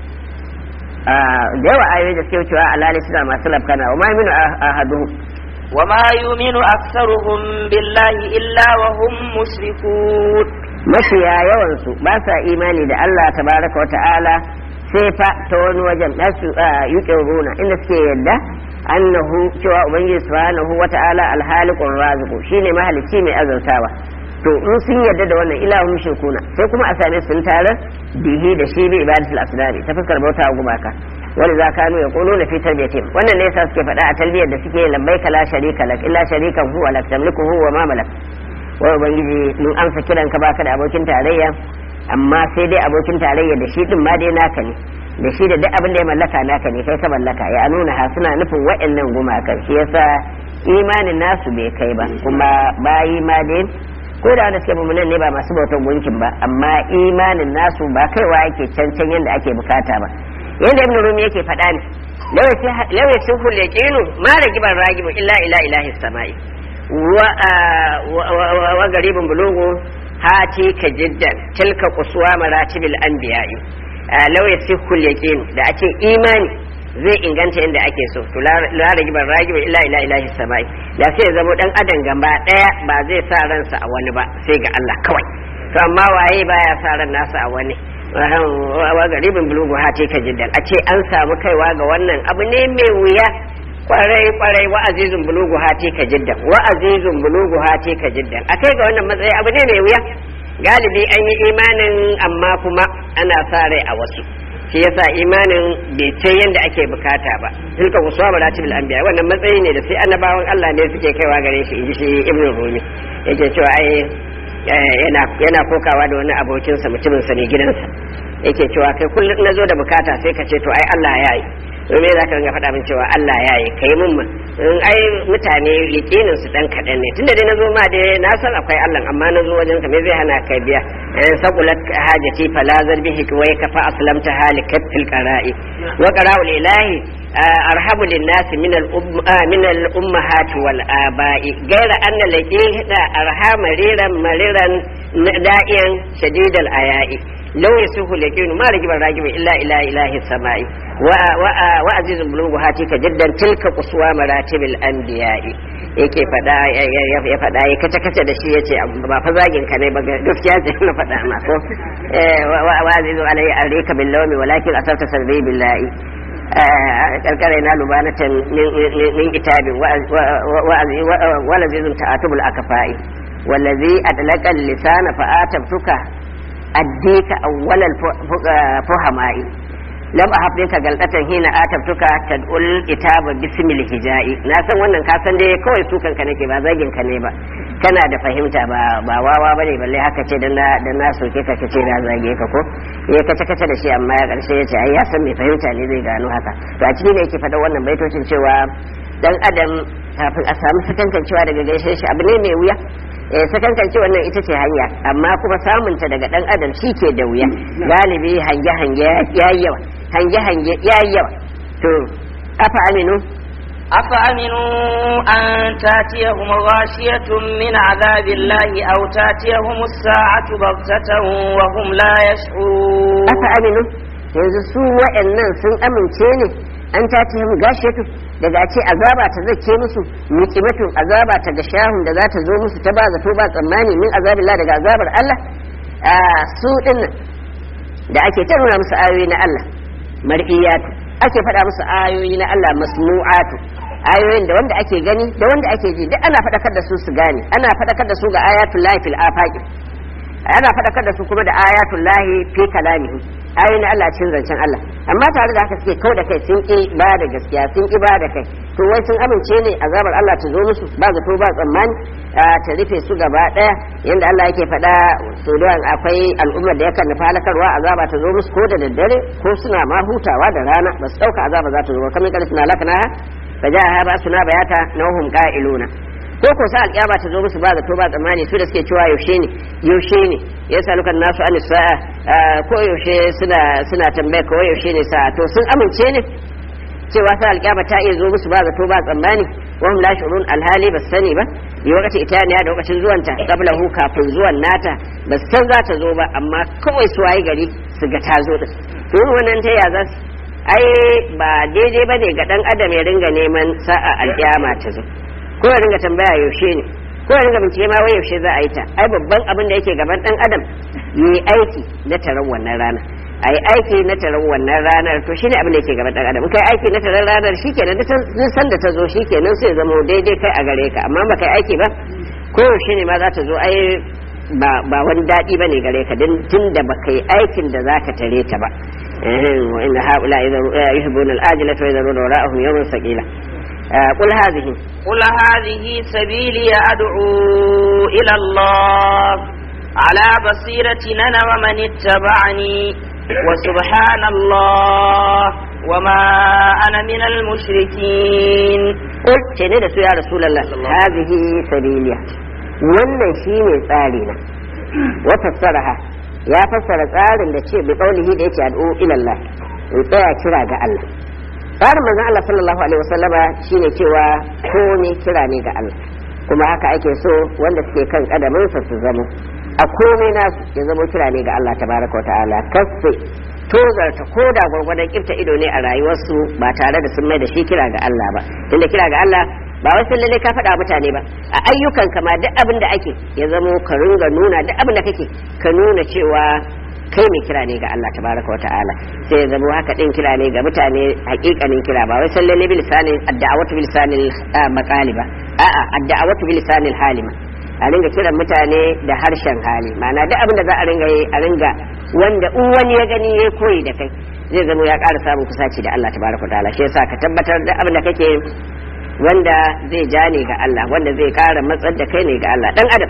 da yawa ayoyi da suke cewa alali suna masu lafkana wa ma minu ahadu وما يؤمن أكثرهم بالله إلا وهم مشركون mafiya yawansu ba sa imani da Allah tabaraka wa ta'ala sai fa ta wani wajen nasu yuƙin runa inda suke yadda annahu cewa ubangiji subhanahu wa ta'ala alhaliqur raziqu shine mahalicci mai azurtawa to in sun yadda da wannan ilahun mushrikuna sai kuma a same sun tare bihi da shi bi ibadatul asnami ta fuskar bauta gumaka wani za kanu ya kulu na fi tarbiyatim wannan ne yasa suke faɗa a talbiyar da suke labbaika la sharika lak illa sharikan huwa lak tamliku huwa ma malak wa ubangiji mun amsa kiran ka baka da abokin tarayya amma sai dai abokin tarayya da shi din ma dai naka ne da shi da duk abin da ya mallaka naka ne kai ka mallaka ya nuna ha suna nufin wa'annan gumakan shi yasa imanin nasu bai kai ba kuma bayi ma dai ko da wanda suke mummunan ne ba masu bautan gunkin ba amma imanin nasu ba kaiwa yake cancan yadda ake bukata ba yadda ibn rumi yake faɗa ne lawa ya sun hulle kinu ma ragiban ragibin illa ila ilahi sama'i wa garibin bulugu hati ka jiddan tilka kusuwa maratibil anbiya'i lawa ya sun hulle kinu da a ce imani zai inganta yadda ake so to la ragiban ragibin illa ila ilahi sama'i da sai ya zama dan adam gaba daya ba zai sa ransa a wani ba sai ga Allah kawai to amma waye baya sa ran nasa a wani wa garibin bulugu hati ka jiddan a ce an samu kaiwa ga wannan abu ne mai wuya kwarai kwarai wa azizun bulugu hati ka jiddan wa azizun bulugu hati ka jiddan a kai ga wannan matsayi abu ne mai wuya galibi an yi imanin amma kuma ana sa rai a wasu shi yasa imanin bai ce yanda ake bukata ba tilka uswa maratibul anbiya wannan matsayi ne da sai annabawan Allah ne suke kaiwa gare shi inji shi ibnu rumi yake cewa ai yana yana kokawa da wani abokinsa mutumin sa ne gidansa yake cewa kai kullum na zo da bukata sai ka ce to ai Allah ya yi domin za ka ringa faɗa min cewa Allah ya yi kai mun ma in ai mutane yakinin su dan kaɗan ne tunda dai na zo ma dai na san akwai Allah amma na zo wajen ka me zai hana kai biya saqulat hajati fala zarbihi wa kafa aslamta halikat fil qara'i wa qara'ul ilahi arhamu lin-nas min min al-ummahat wal aba'i gaira anna laqihi da arhama riran mariran da'iyan shadidal aya'i لو يسوه اليقين ما رجب الراجب إلا إلى إله السماء وعزيز بلوغ هاتيك جدا تلك قصوى مراتب الأنبياء yake fada ya fada ya kace kace da shi yace ba fa zagin ka ne ba gaskiya ce na fada ma ko wa azizu alai alayka bil lawmi walakin asarta salbi billahi karkare na lubanatan min kitabin wa lazizun ta'atubul akfai wallazi adlaqa lisana fa atabtuka addika awwalal fuhama'i lam ahabdika galqatan hina atabtuka tad'ul itaba bismil hijai na san wannan ka san dai kawai sukan ka nake ba zagin ka ne ba kana da fahimta ba ba wawa bane balle haka ce dan na dan na soke ka kace na zage ka ko ya kace kace da shi amma ya karshe ya ce ai ya san mai fahimta ne zai gano haka to a cikin ne yake faɗa wannan baitocin cewa dan adam kafin a samu sakankancewa daga gaishe shi abu ne mai wuya eh sakankance wannan ita ce hanya amma kuma samunta daga dan adam shi ke da wuya galibi hange hange yayi yawa hange hange yayi yawa to afa aminu afa aminu an tatiyahum ghashiyatun min azabillahi aw tatiyahum as-sa'atu baghtatan wa hum la yash'urun afa aminu yanzu su wa'annan sun amince ne an tatiyahum ghashiyatun daga ce azaba ta zace musu muqimatun azaba ta ga shahun da za ta zo musu ta ba zato ba tsammani min azabillah daga azabar Allah su din da ake ta nuna musu ayoyi na Allah mar'iyatu ake faɗa musu ayoyi na Allah masnu'atu ayoyin da wanda ake gani da wanda ake ji duk ana faɗakar da su su gane ana faɗakar da su ga ayatul lahi fil afaqi ana faɗakar da su kuma da ayatul lahi fi kalamihi ayoyin Allah cikin zancen Allah amma tare da haka suke kau da kai sun ki ba da gaskiya sun ki ba da kai to wai sun amince ne azabar Allah ta zo musu ba zato ba tsammani ta rufe su gaba daya yanda Allah yake faɗa so da akwai al'ummar da yakan nufa halakarwa azaba ta zo musu ko da daddare ko suna ma hutawa da rana ba su dauka azaba za ta zo ba kamar kada suna lakana fa ja'a ba suna bayata nahum qa'iluna ko ko sa alƙiyama ta zo musu ba zato ba tsammani su da suke cewa yaushe ne yaushe ne ya salukan nasu an sa'a ko yaushe suna suna tambaya ko yaushe ne sa'a to sun amince ne cewa sa alƙiyama ta iya zo musu ba zato ba tsammani wa hum la shurun alhali bas sani ba yi wakati itaniya da lokacin zuwanta qablahu kafin zuwan nata bas san za ta zo ba amma kawai su wayi gari su ga ta zo din to wannan ta ya za ai ba daidai bane ga dan adam ya ringa neman sa'a alƙiyama ta zo ko ya ringa tambaya yaushe ne ko ya ringa bincike ma wai yaushe za a yi ta ai babban abin da yake gaban dan adam yi aiki na taron wannan rana ai aiki na taron wannan ranar to shine abin da yake gaban dan adam kai aiki na taron ranar shikenan duk san da ta zo shikenan sai zama daidai kai a gare ka amma ba kai aiki ba ko yaushe ne ma za ta zo ai ba ba wani dadi bane gare ka din tunda ba kai aikin da zaka tare ta ba eh wa inna haula idza yuhibbuna al-ajilata wa yadhuruna wara'ahum yawman saqila قل هذه قل هذه سبيلي أدعو إلى الله على بصيرة أنا ومن اتبعني وسبحان الله وما أنا من المشركين قل شنو يا رسول الله هذه سبيلي wannan shine tsarina wa fassaraha ya fassara tsarin da ce bi qaulihi da yake ad'u ila Allah in tsaya kira ga Allah tsarin manzon Allah sallallahu alaihi wasallama shine cewa ko ne kira ne ga Allah kuma haka ake so wanda suke kan kadamin sa su zamo a komai nasu ya zamo kira ne ga Allah tabaraka wa ta'ala kasse tozarta ko da gwargwadon kirta ido ne a rayuwarsu ba tare da sun mai da shi kira ga Allah ba tunda kira ga Allah ba wai sun lalle ka faɗa mutane ba a ayyukan kama duk abin da ake ya zamo ka ringa nuna duk abin da kake ka nuna cewa kai mai kira ne ga Allah tabaraka wa ta'ala sai ya zama haka din kira ne ga mutane hakikanin kira ba wai sallalle bil lisanin ad-da'watu bil lisanil maqali ba a'a ad-da'watu bil lisanil halima a ringa kiran mutane da harshen hali ma'ana duk abin da za a ringa yi a ringa wanda in wani ya gani ya koyi da kai zai zama ya ƙara samun kusaci da Allah tabaraka wa ta'ala shi yasa ka tabbatar da abin da kake wanda zai ja ne ga Allah wanda zai ƙara matsar da kai ne ga Allah dan adam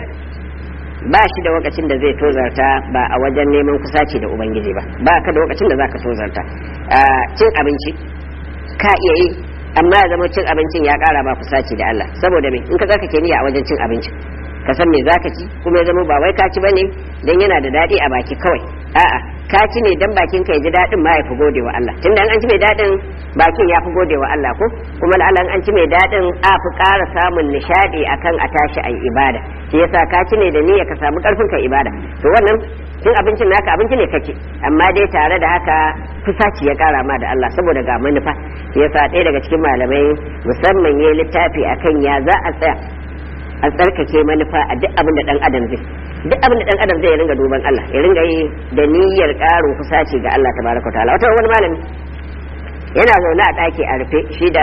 ba shi da lokacin da zai tozarta ba a wajen neman kusaci da ubangiji ba ba ka da lokacin da zaka tozarta cin abinci ka iya yi amma ya zama cin abincin ya ƙara ba kusaci da Allah saboda me in ka zaka ke niyya a wajen cin abincin ka san me zaka ci kuma ya zama ba wai ka ci bane dan yana da dadi a baki kawai a'a ka ci ne dan bakin ka ya ji dadin ma ya fi gode wa Allah tunda an ci mai dadin bakin ya fi gode wa Allah ko kuma Allah an ci mai dadin a fi ƙara samun nishadi akan a tashi ayi ibada shi yasa ka ci ne da niyya ka samu karfin ka ibada to wannan cin abincin naka abinci ne kake amma dai tare da haka kusaci ya ƙara ma da Allah saboda ga manufa shi yasa ɗaya daga cikin malamai musamman yayi littafi akan ya za a tsaya a tsarkake manufa a duk abin da dan adam zai duk abin da dan adam zai ringa duban Allah ya ringa yi da niyyar ƙarin kusaci ga Allah tabaraka ta'ala wata wani malami yana zaune a ɗaki a rufe shi da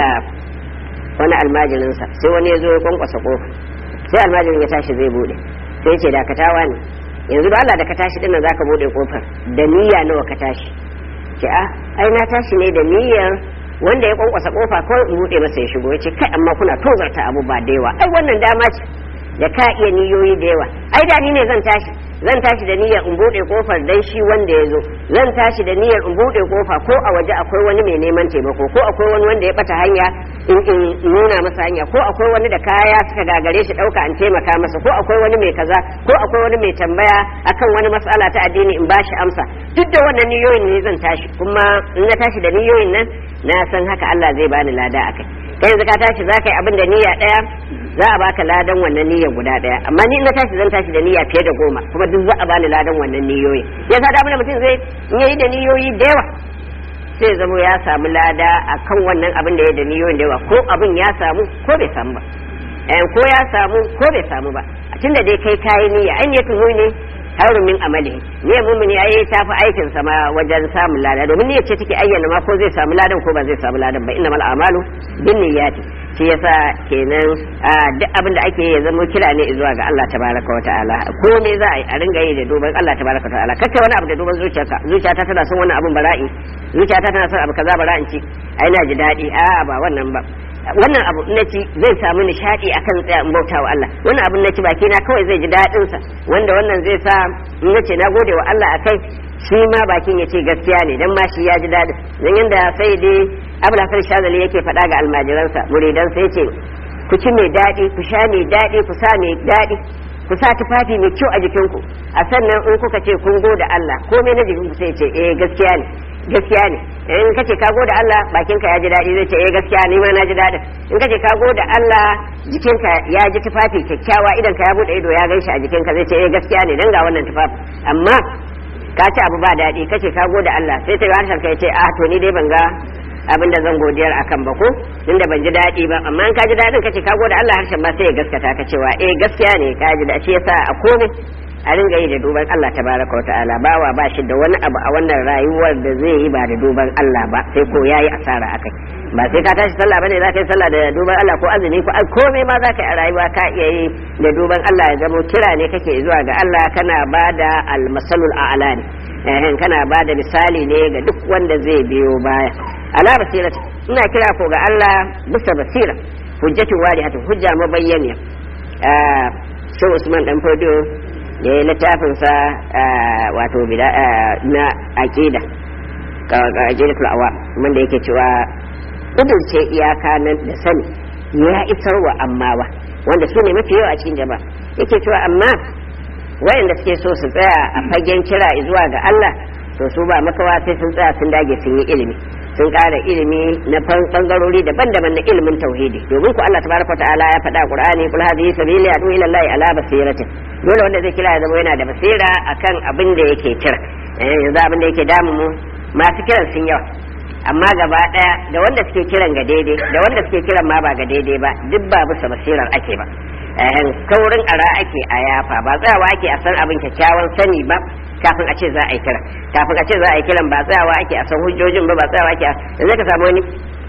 wani almajirinsa sai wani ya zo ya kwankwasa kofa sai almajirin ya tashi zai bude sai ya ce dakatawa ne yanzu da Allah da ka tashi dinnan zaka bude kofar da niyya nawa ka tashi ce a ai na tashi ne da niyyar wanda ya kwankwasa kofa ko in bude masa ya shigo yace kai amma kuna tozarta abu ba da yawa ai wannan dama ce da ka iya niyoyi da yawa ai da ni ne zan tashi zan tashi da niyyar in bude kofar dan shi wanda ya zo zan tashi da niyyar in bude kofa ko a waje akwai wani mai neman taimako ko akwai wani wanda ya bata hanya in in nuna masa hanya ko akwai wani da kaya suka gagare shi dauka an taimaka masa ko akwai wani mai kaza ko akwai wani mai tambaya akan wani mas'ala ta addini in bashi amsa duk da wannan niyoyin ne zan tashi kuma in na tashi da niyoyin nan na san haka Allah zai bani lada akai kai yanzu ka tashi zaka yi abin da niyya daya za a baka ladan wannan niyyar guda daya amma ni na tashi zan tashi da niyya fiye da goma kuma duk za a bani ladan wannan niyoyi ya sa da abin da mutum zai in yayi da niyoyi da yawa sai zamo ya samu lada akan wannan abin da ya da niyoyin da yawa ko abin ya samu ko bai samu ba eh ko ya samu ko bai samu ba tunda dai kai kayi niyya an yi tuzo ne haurun min amali ne mumini ai ta fi aikin sa ma wajen samun lada domin niyyar ce take ayyana ma ko zai samu ladan ko ba zai samu ladan ba innamal a'malu binniyati shi yasa kenan duk abin da ake ya zama kira ne zuwa ga Allah tabaraka wa ta'ala ko me za a yi a ringa yi da duban Allah tabaraka wa ta'ala kake wani abu da duban zuciyarka zuciyata tana son wannan abun bara'i zuciyata tana son abu kaza bara'in ci ai na ji dadi a ba wannan ba wannan abu na ci zai samu nishadi akan tsaya in bauta wa Allah wannan abu na ci baki na kawai zai ji dadin sa wanda wannan zai sa in nace na gode wa Allah akai shi ma bakin ya ce gaskiya ne dan ma shi ya ji dadin dan yanda sai dai Abu Hasan Shazali yake faɗa ga almajiransa muridansa yace ku ci mai dadi ku sha mai dadi ku sa mai dadi ku sa tufafi mai kyau a jikinku a sannan in kuka ce kun gode Allah komai na jikinku sai ce eh gaskiya ne gaskiya ne in kace ka gode Allah bakinka ya ji dadi zai ce eh gaskiya ni ma na ji dadin in kace ka gode Allah jikinka ya ji tufafi kyakkyawa idan ka ya bude ido ya ganshi a jikinka zai ce eh gaskiya ne dan ga wannan tufafi amma ka ci abu ba dadi kace ka gode Allah sai ta harshen ka ya ce ah to ni dai ban ga abin da zan godiyar akan ba ko tunda ban ji daɗi ba amma in ka ji daɗin kace ka gode Allah harshen ma sai ya gaskata ka cewa eh gaskiya ne ka ji da shi yasa a komai a ringa yi da duban Allah tabaraka wa ta'ala bawa ba shi da wani abu a wannan rayuwar da zai yi ba da duban Allah ba sai ko yayi asara akai ba sai ka tashi sallah bane za ka yi sallah da duban Allah ko azumi ko komai ma za ka yi a rayuwa ka iya yi da duban Allah ya zama kira ne kake zuwa ga Allah kana bada al-masalul a'la ne eh kana bada misali ne ga duk wanda zai biyo baya ala basirati ina kira ko ga Allah bisa basira hujjatu wadihatun hujja mabayyaniya ah sai Usman dan Fodo da ya littafin sa wato bida na aqida ka aqidatul awam wanda yake cewa kudurce iyaka nan da sani ya isarwa ammawa wanda su ne mafi yawa a cikin jama'a yake cewa amma wayanda suke so su tsaya a fagen kira zuwa ga Allah to su ba makawa sai sun tsaya sun dage sun yi ilimi sun ƙara ilimi na bangarori daban-daban na ilimin tauhidi domin ku Allah tabaraka wa ta'ala ya faɗa Qur'ani kul hadhihi sabili adu ila Allah ala basiratin dole wanda zai kira ya zama yana da basira akan abin da yake kira eh yanzu abin da yake damu mu masu kiran sun yawa amma gaba daya da wanda suke kiran ga daidai da wanda suke kiran ma ba ga daidai ba duk ba bisa basirar ake ba eh kaurin ara ake a yafa ba tsayawa ake a san abin kyakkyawan sani ba kafin a ce za a yi kira kafin a ce za a yi kiran ba tsayawa ake a san hujjojin ba ba tsayawa ake a zai ka samu wani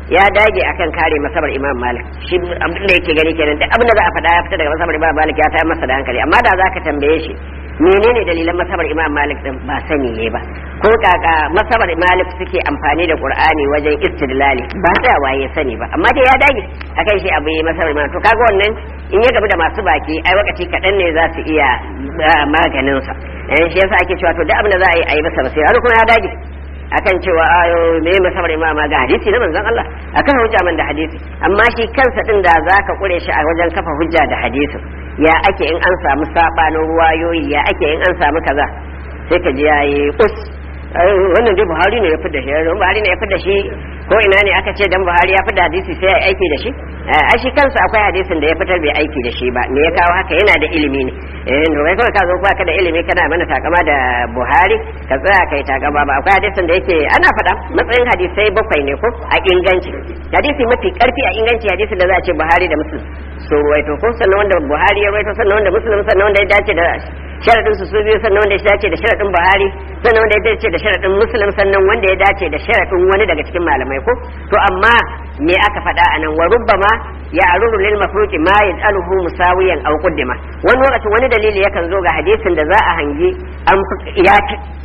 ya dage akan kare masabar Imam Malik shi abin da yake gani kenan duk abin da za a faɗa ya fita daga masabar Imam Malik ya tayar masa da hankali amma da zaka tambaye shi menene dalilan masabar Imam Malik din ba sani ne ba ko kaka masabar Malik suke amfani da Qur'ani wajen istidlali ba da waye sani ba amma dai ya dage akan shi abu yi masabar Imam to kaga wannan in ya gabu da masu baki ai wakati kadan ne za su iya maganin sa eh shi yasa ake cewa to duk abin da za a yi a yi masa basira har kuma ya dage akan cewa ayo me masabar imama ga hadisi na manzon Allah akan hujja man da hadisi amma shi kansa din da zaka kure shi a wajen kafa hujja da hadisi ya ake in an samu sabanin ruwayoyi ya ake in an samu kaza sai ka ji yayi us wannan dai Buhari ne ya fi da shi Buhari ne ya fi da shi ko ina ne aka ce dan Buhari ya fi da hadisi sai ya aiki da shi a shi kansa akwai hadisin da ya fitar bai aiki da shi ba me ya kawo haka yana da ilimi ne eh to kai kawai ka zo ba ka da ilimi kana mana takama da Buhari ka tsaya kai takama ba akwai hadisin da yake ana faɗa matsayin hadisai bakwai ne ko a inganci hadisi mafi karfi a inganci hadisin da za a ce Buhari da Muslim so ruwaito ko sannan wanda Buhari ya ruwaito sannan wanda Muslim sannan wanda ya dace da sharadin su su biyu sannan wanda ya dace da sharadin Buhari sannan wanda ya dace da sharadin Muslim sannan wanda ya dace da sharadin wani daga cikin malamai ko to amma me aka faɗa anan wa rubbama ya aruru lil mafruqi ma yaj'aluhu musawiyan aw qaddima wani lokacin wani dalili yakan zo ga hadisin da za a hangi an ya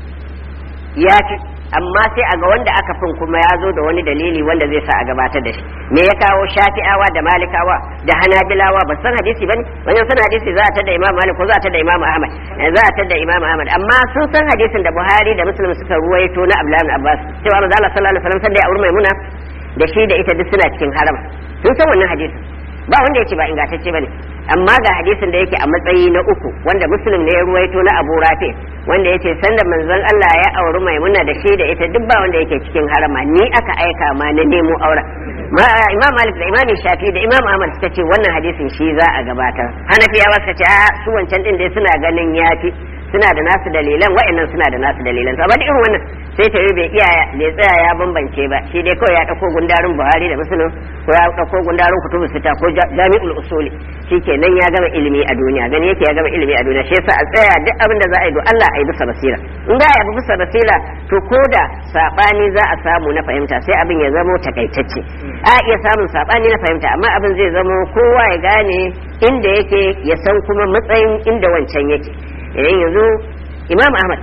ya amma sai a ga wanda aka fin kuma ya zo da wani dalili wanda zai sa a gabatar da shi me ya kawo shafi'awa da malikawa da hanabilawa ba san hadisi bane wannan san hadisi za a tada imam malik ko za a tada imam ahmad za a tada imam ahmad amma sun san hadisin da buhari da muslim suka ruwaito na abdullahi ibn abbas cewa manzo Allah sallallahu alaihi wasallam sai ya aure maimuna da shi da ita duk suna cikin haram sun san wannan hadisin ba wanda ya ce ba ingantacce bane amma ga hadisin da yake a matsayi na uku wanda muslim ne ya ruwaito na abu rafi wanda yace sanda manzon Allah ya auri maimuna da shi da ita duk ba wanda yake cikin harama ni aka aika ma na nemo aura imam malik da imam shafi da imam ahmad suka ce wannan hadisin shi za a gabatar hanafiyawa suka ce a su wancan din dai suna ganin yafi suna da nasu dalilan wa'annan suna da nasu dalilan to amma duk irin wannan sai ta yi bai iya bai tsaya ya bambance ba shi dai kawai ya dauko gundarin buhari da muslim ko ya dauko gundarin kutubu sita ko jami'ul usuli shikenan ya gama ilimi a duniya gani yake ya gama ilimi a duniya shi yasa a tsaya duk abin da za a yi do Allah a yi bisa basira in da ya bi bisa basira to koda sabani za a samu na fahimta sai abin ya zamo takaitacce a iya samun sabani na fahimta amma abin zai zamo kowa ya gane inda yake ya san kuma matsayin inda wancan yake yayin yanzu imam ahmad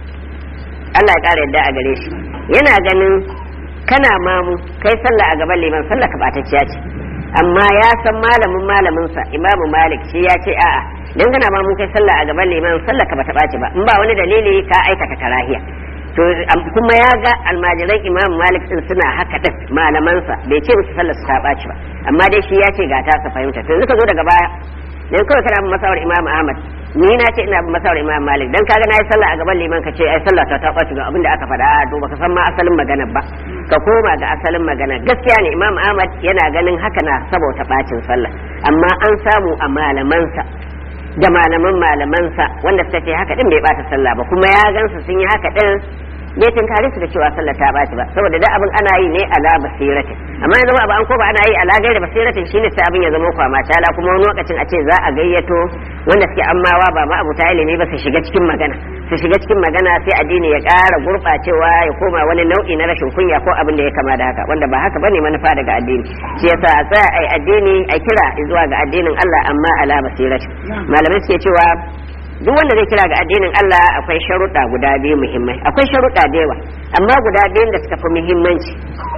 Allah ya kara yadda a gare shi yana ganin kana mamu kai sallah a gaban liman sallah ka batacciya ce amma ya san malamin malamin sa imamu malik shi ya ce a'a dan kana mamu kai sallah a gaban liman sallah ka bata baci ba in ba wani dalili ka aikata karahiya to kuma ya ga almajiran imam malik din suna haka din malaman sa bai ce musu sallah su ta baci ba amma dai shi ya ce ga ta sa fahimta to yanzu ka zo daga baya dan kawai kana bin masawar imam ahmad ni na ce ina bin masawar imam malik dan kaga na yi sallah a gaban liman ka ce ai sallah ta ta ɓaci ga abinda aka faɗa a to baka san ma asalin magana ba ka koma ga asalin magana gaskiya ne imam ahmad yana ganin haka na saboda bacin sallah amma an samu a malamansa da malaman malamansa wanda suka ce haka din bai bata sallah ba kuma ya gansu sun yi haka din bai tunkare su da cewa sallah ta baci ba saboda da abin ana yi ne ala basiratin amma yanzu ba an ko ba ana yi ala gaira basiratin shine sai abin ya zama kwama tala kuma wani lokacin a ce za a gayyato wanda suke ammawa ba ma abu ta ilimi ba su shiga cikin magana su shiga cikin magana sai addini ya ƙara gurɓacewa ya koma wani nau'i na rashin kunya ko abin da ya kama da haka wanda ba haka bane manufa daga addini shi yasa a tsaya ai addini a kira zuwa ga addinin Allah amma ala basiratin malamai suke cewa duk wanda zai kira ga addinin Allah akwai sharuɗa guda biyu muhimmai akwai sharuɗa da yawa amma guda biyun da suka fi muhimmanci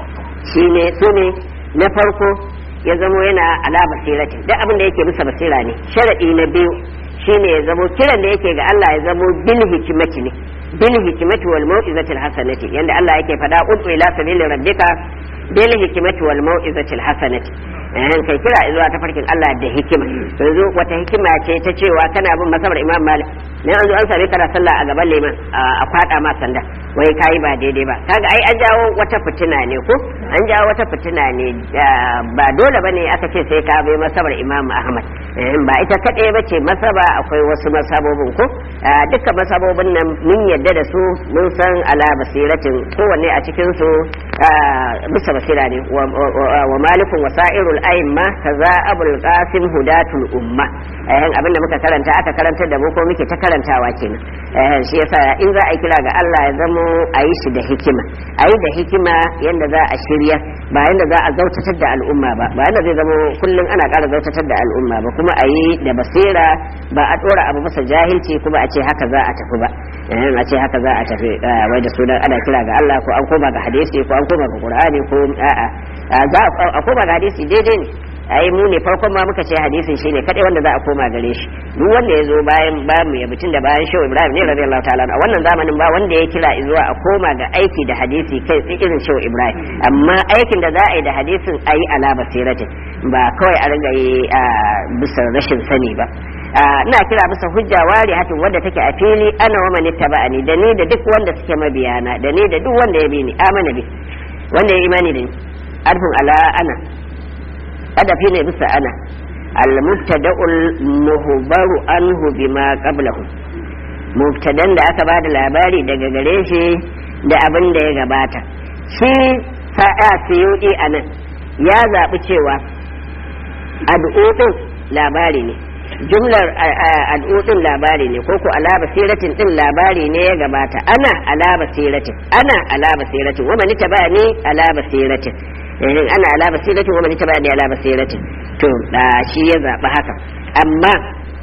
shine su ne na farko ya zamo yana ala basiratin duk abin da yake bisa basira ne sharaɗi na biyu shine ya zamo kiran da yake ga Allah ya zamo bil hikmati ne bil hikmati wal mau'izatil hasanati yanda Allah yake faɗa ud'u ila sabili rabbika bil hikmati wal mau'izatil hasanati eh kai kira zuwa ta farkin Allah da hikima yanzu wata hikima ce ta cewa kana bin masabar Imam Malik dan an zo an same kana sallah a gaban liman a kwada ma sanda wai kai ba daidai ba kaga ai an jawo wata fitina ne ko an jawo wata fitina ne ba dole bane aka ce sai ka bai masabar Imam Ahmad ba ita kadai bace masaba akwai wasu masabobin ko duka masabobin nan mun yadda da su mun san ala basiratin kowanne a cikin su bisa basira ne wa malikun wasa'irul a'imma kaza abul qasim hudatul umma eh abinda muka karanta aka karantar da mu ko muke ta karantawa kenan eh shi yasa in za a kira ga Allah ya zamo a yi shi da hikima a yi da hikima yanda za a shirya ba yanda za a zautatar da al'umma ba ba yanda zai zamo kullum ana ƙara zautatar da al'umma ba kuma a yi da basira ba a ɗora abu masa jahilci kuma a ce haka za a tafi ba eh a ce haka za a tafi wai da sunan ana kira ga Allah ko an koma ga hadisi ko an koma ga Qur'ani ko a'a za a koma ga hadisi daidai ne ai mu ne farkon ma muka ce hadisin shine kadai wanda za a koma gare shi duk wanda ya zo bayan ba mu ya mutun da bayan Shehu Ibrahim ne radiyallahu ta'ala a wannan zamanin ba wanda ya kira zuwa a koma ga aiki da hadisi kai tsi irin Shehu Ibrahim amma aikin da za a yi da hadisin ayi ala basiratin ba kawai a ringa yi bisa rashin sani ba ina kira bisa hujja wari hatin wanda take a fili ana wa man ittaba'ani da ni da duk wanda suke mabiyana da ni da duk wanda ya bi ni amana bi wanda ya imani da ni arfun ala ana adafi ne bisa ana al-mubtada'ul muhbaru anhu bima qablahu mubtadan da aka bada labari daga gare shi da abin da ya gabata shi sa'a suyudi anan ya zabi cewa ad'udin labari ne jumlar ad'udin labari ne ko ko ala basiratin din labari ne ya gabata ana ala basiratin ana ala basiratin wa man tabani ala basiratin ana ala basiratin wa man tabani ala basiratin to da shi ya zaba haka amma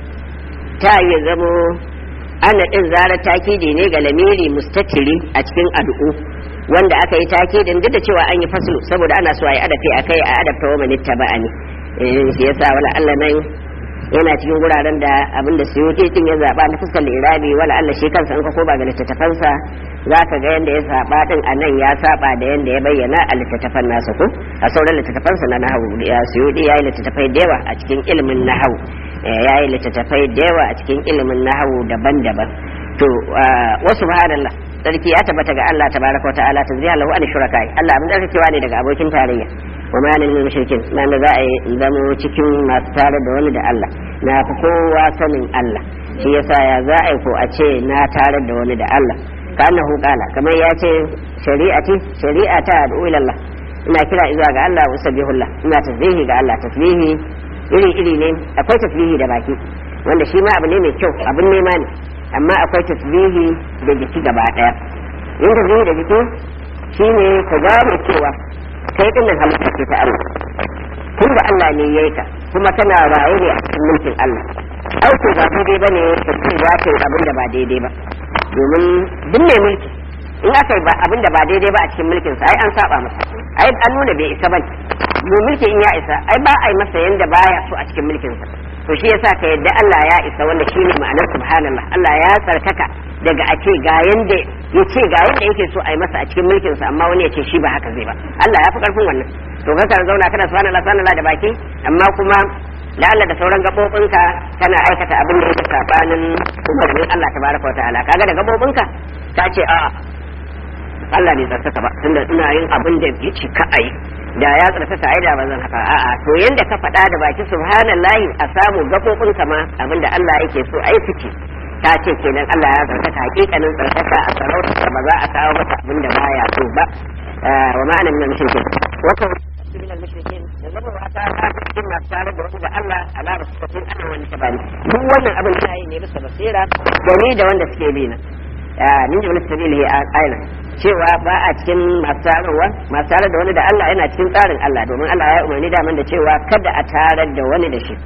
ta yi zamo ana din zara takidi ne ga lamiri mustatiri a cikin ad'u wanda aka yi takidin duk da cewa an yi faslu saboda ana so a yi adafi akai a adabta wa man tabani shi yasa wala Allah nan yana cikin wuraren da abin da suyuti din ya zaba na fuskar irabi wala Allah shi kansa in ka koba ga littattafansa zaka ga yanda ya saba din anan ya saba da yanda ya bayyana a littattafan nasa ko a sauran littattafansa na nahwu ya suyuti yayi littattafai da yawa a cikin ilimin nahwu yayi littattafai da yawa a cikin ilimin nahwu daban-daban to wa subhanallah sarki ya tabbata ga Allah tabaraka wa ta'ala tazriya lahu an shurakai Allah abin da cewa ne daga abokin tarayya wa ma lil mushrikin nan da za a yi zamo cikin masu tare da wani da Allah na fi kowa sanin Allah shi yasa ya za a yi ko a ce na tare da wani da Allah ka annahu qala kamar ya ce shari'ati shari'ata ad'u ila Allah ina kira zuwa ga Allah wa sabbihullah ina tasbihi ga Allah tasbihi iri iri ne akwai tasbihi da baki wanda shi ma abu ne mai kyau abun nema ne amma akwai tasbihi da jiki gaba daya in tasbihi da jiki shine ka gane cewa kai dinnan halitta ce ta Allah tun da Allah ne yayi ka kuma kana raye ne a cikin mulkin Allah ai ko ba daidai bane ka ce za ka yi abin da ba daidai ba domin duk mai mulki in aka yi abin da ba daidai ba a cikin mulkin sa ai an saba masa ai an nuna bai isa bane mai mulki in ya isa ai ba a yi masa yanda baya so a cikin mulkin sa to shi yasa ka yadda Allah ya isa wanda shine ma'anar subhanallah Allah ya tsarkaka daga a ce ga yanda ya ce ga yanda yake so a yi masa a cikin mulkin sa amma wani ya ce shi ba haka zai ba Allah ya fi karfin wannan to ka kan zauna kana subhanallah subhanallah da baki amma kuma da Allah da sauran gabobinka kana aikata abin da yake sabanin umarnin Allah tabaraka wa ta'ala kaga da gabobinka ka ce a'a Allah bai tsarkaka ba tunda ina yin abin da yake ka ayi da ya tsarkaka ai da bazan haka a'a to yanda ka faɗa da baki subhanallahi a samu gabobin ma abinda Allah yake so ai suke ta ce kenan Allah ya tsarkaka hakikanin tsarkaka a sarauta ba za a kawo masa abinda baya so ba wa ma'ana min mushrikin wa kan min al-mushrikin da zama ba ta ta cikin masu tare da wanda Allah ala rasulun ana wani tabani duk wannan abin da yi ne bisa basira da ni da wanda suke bi na min jumlat sabilihi ayna cewa ba a cikin masu tararwa masu tare da wani da Allah yana cikin tsarin Allah domin Allah ya umarni daman da cewa kada a tarar da wani da shi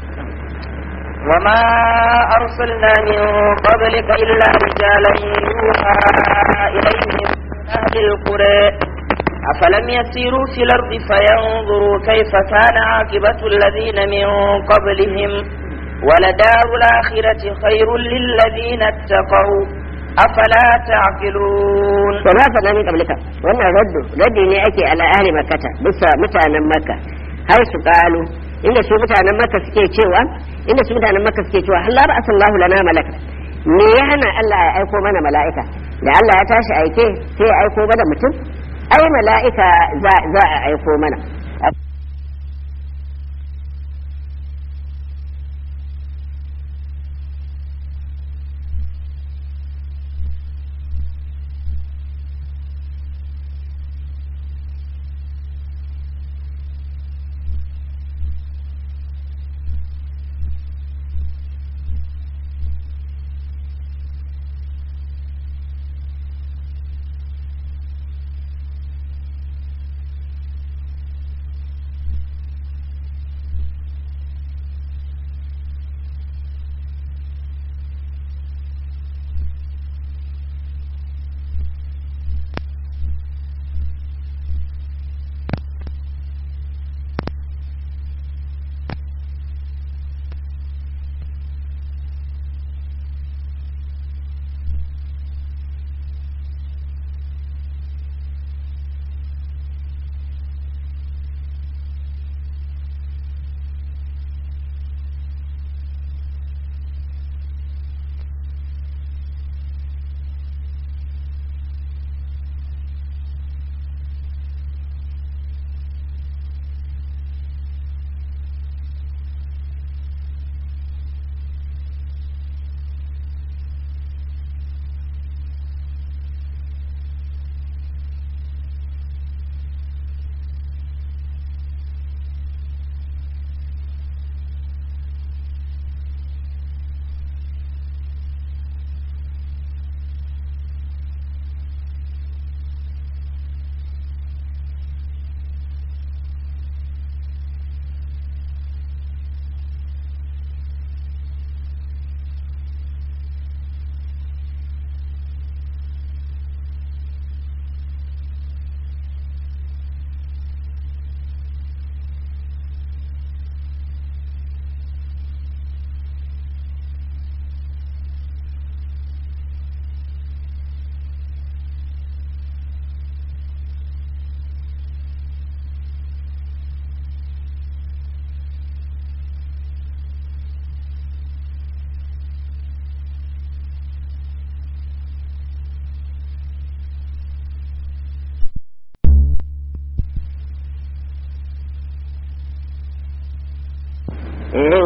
وما أرسلنا من قبلك إلا رجالا يوحى إليهم من أهل القرى أفلم يسيروا في الأرض فينظروا كيف كان عاقبة الذين من قبلهم ولدار الآخرة خير للذين اتقوا أفلا تعقلون وما فعلنا من قبلك وانا رد رد نأتي على أهل مكة بس متانا مكة حيث قالوا إن سو متانا مكة سكي تشوى إن سو متانا مكة سكي تشوى هل رأس الله لنا ملكا me ya hana Allah ya aiko mana mala'ika da Allah ya tashi aike sai ya aiko mana mutum ai mala'ika za a aiko mana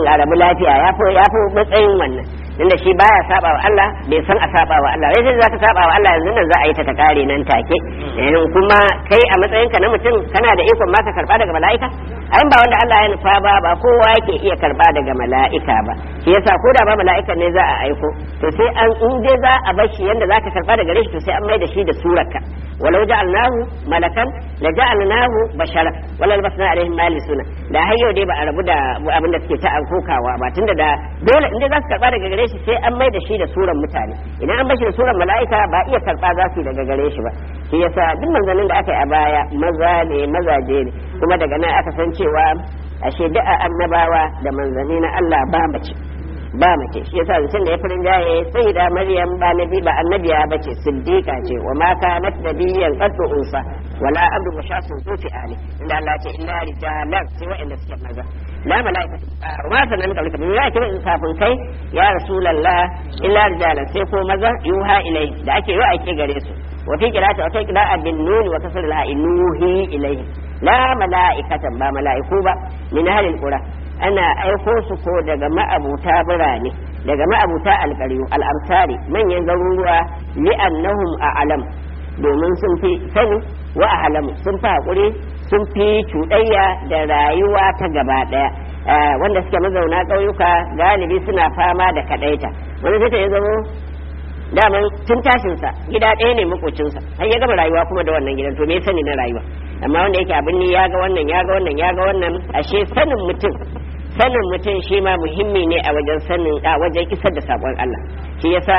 a rabu lafiya ya fi ya fi matsayin wannan inda shi baya saba wa Allah bai san a saba wa Allah sai zaka saba wa Allah yanzu nan za a yi ta ta kare nan take kuma kai a matsayin ka na mutum kana da ikon ma ka karba daga mala'ika ai ba wanda Allah ya nufa ba ba kowa yake iya karba daga mala'ika ba shi yasa ko da ba mala'ika ne za a aiko to sai an in dai za a bar shi yanda zaka karba daga gare shi to sai an mai da shi da surarka walau ja'alnahu malakan la ja'alnahu bashara wala albasna alaihim ma lisuna da har yau dai ba a rabu da abin da suke ta kokawa ba tunda da dole in dai za su karba daga gare shi sai an mai da shi da suran mutane idan an bashi da suran mala'ika ba iya karba za su daga gare shi ba shi yasa duk manzannin da aka yi a baya maza ne mazaje ne kuma daga nan aka san cewa ashe da'a annabawa da manzanni na Allah ba mace ba mace shi yasa zancen da ya farin jaye sai da maryam ba nabi ba annabiya bace siddiqa ce wa ma kanat nabiyyan qad unsa wala abdu bashasun fi ali inda Allah ce illa rijalan sai wa'anda suke maza la malaika ma sanan ka kamar ya kira kafin kai ya rasulullah illa rijalan sai ko maza yuha ilai da ake yi ake gare su wa fi qira'ati wa fi qira'a bin nun wa kasr la nuhi ilai la malaikatan ba malaiku ba min ahlil qura ana aiko su ko daga ma'abuta birane daga ma'abuta alƙaryu al'amsari manyan garuruwa li'annahum a'lam domin sun fi sani wa a'lamu sun fi haƙuri sun fi cuɗayya da rayuwa ta gaba ɗaya wanda suke mazauna ƙauyuka galibi suna fama da kaɗaita wani zai ya zamo daman tun tashinsa gida ɗaya ne makocinsa har ya gama rayuwa kuma da wannan gidan to me sani na rayuwa amma wanda yake abin ni ya ga wannan ya ga wannan ya ga wannan ashe sanin mutum sanin mutum shi ma muhimmi ne a wajen sanin a wajen isar da sakon Allah shi yasa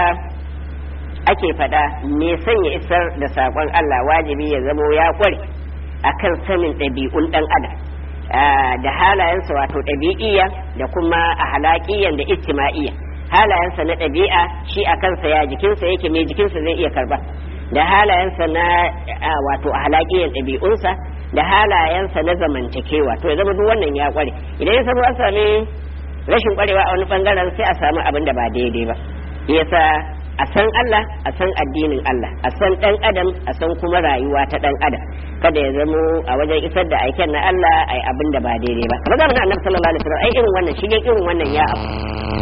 ake faɗa me sanya isar da sakon Allah wajibi ya zamo ya kware akan sanin ɗabi'un ɗan adam da halayensa wato ɗabi'iyya da kuma ahlaƙiyyan da ijtima'iyya halayensa na ɗabi'a shi a kansa ya jikinsa yake mai jikinsa zai iya karba da halayensa na wato ahlaƙiyyan ɗabi'unsa da halayensa na zamantakewa to ya zama duk wannan ya kware idan ya samu an sami rashin kwarewa a wani bangaren sai a samu abin da ba daidai ba yasa a san Allah a san addinin Allah a san dan adam a san kuma rayuwa ta dan adam kada ya zamo a wajen isar da aiken na Allah ai abin da ba daidai ba kamar zamanin Annabi sallallahu alaihi wasallam ai irin wannan shi irin wannan ya abu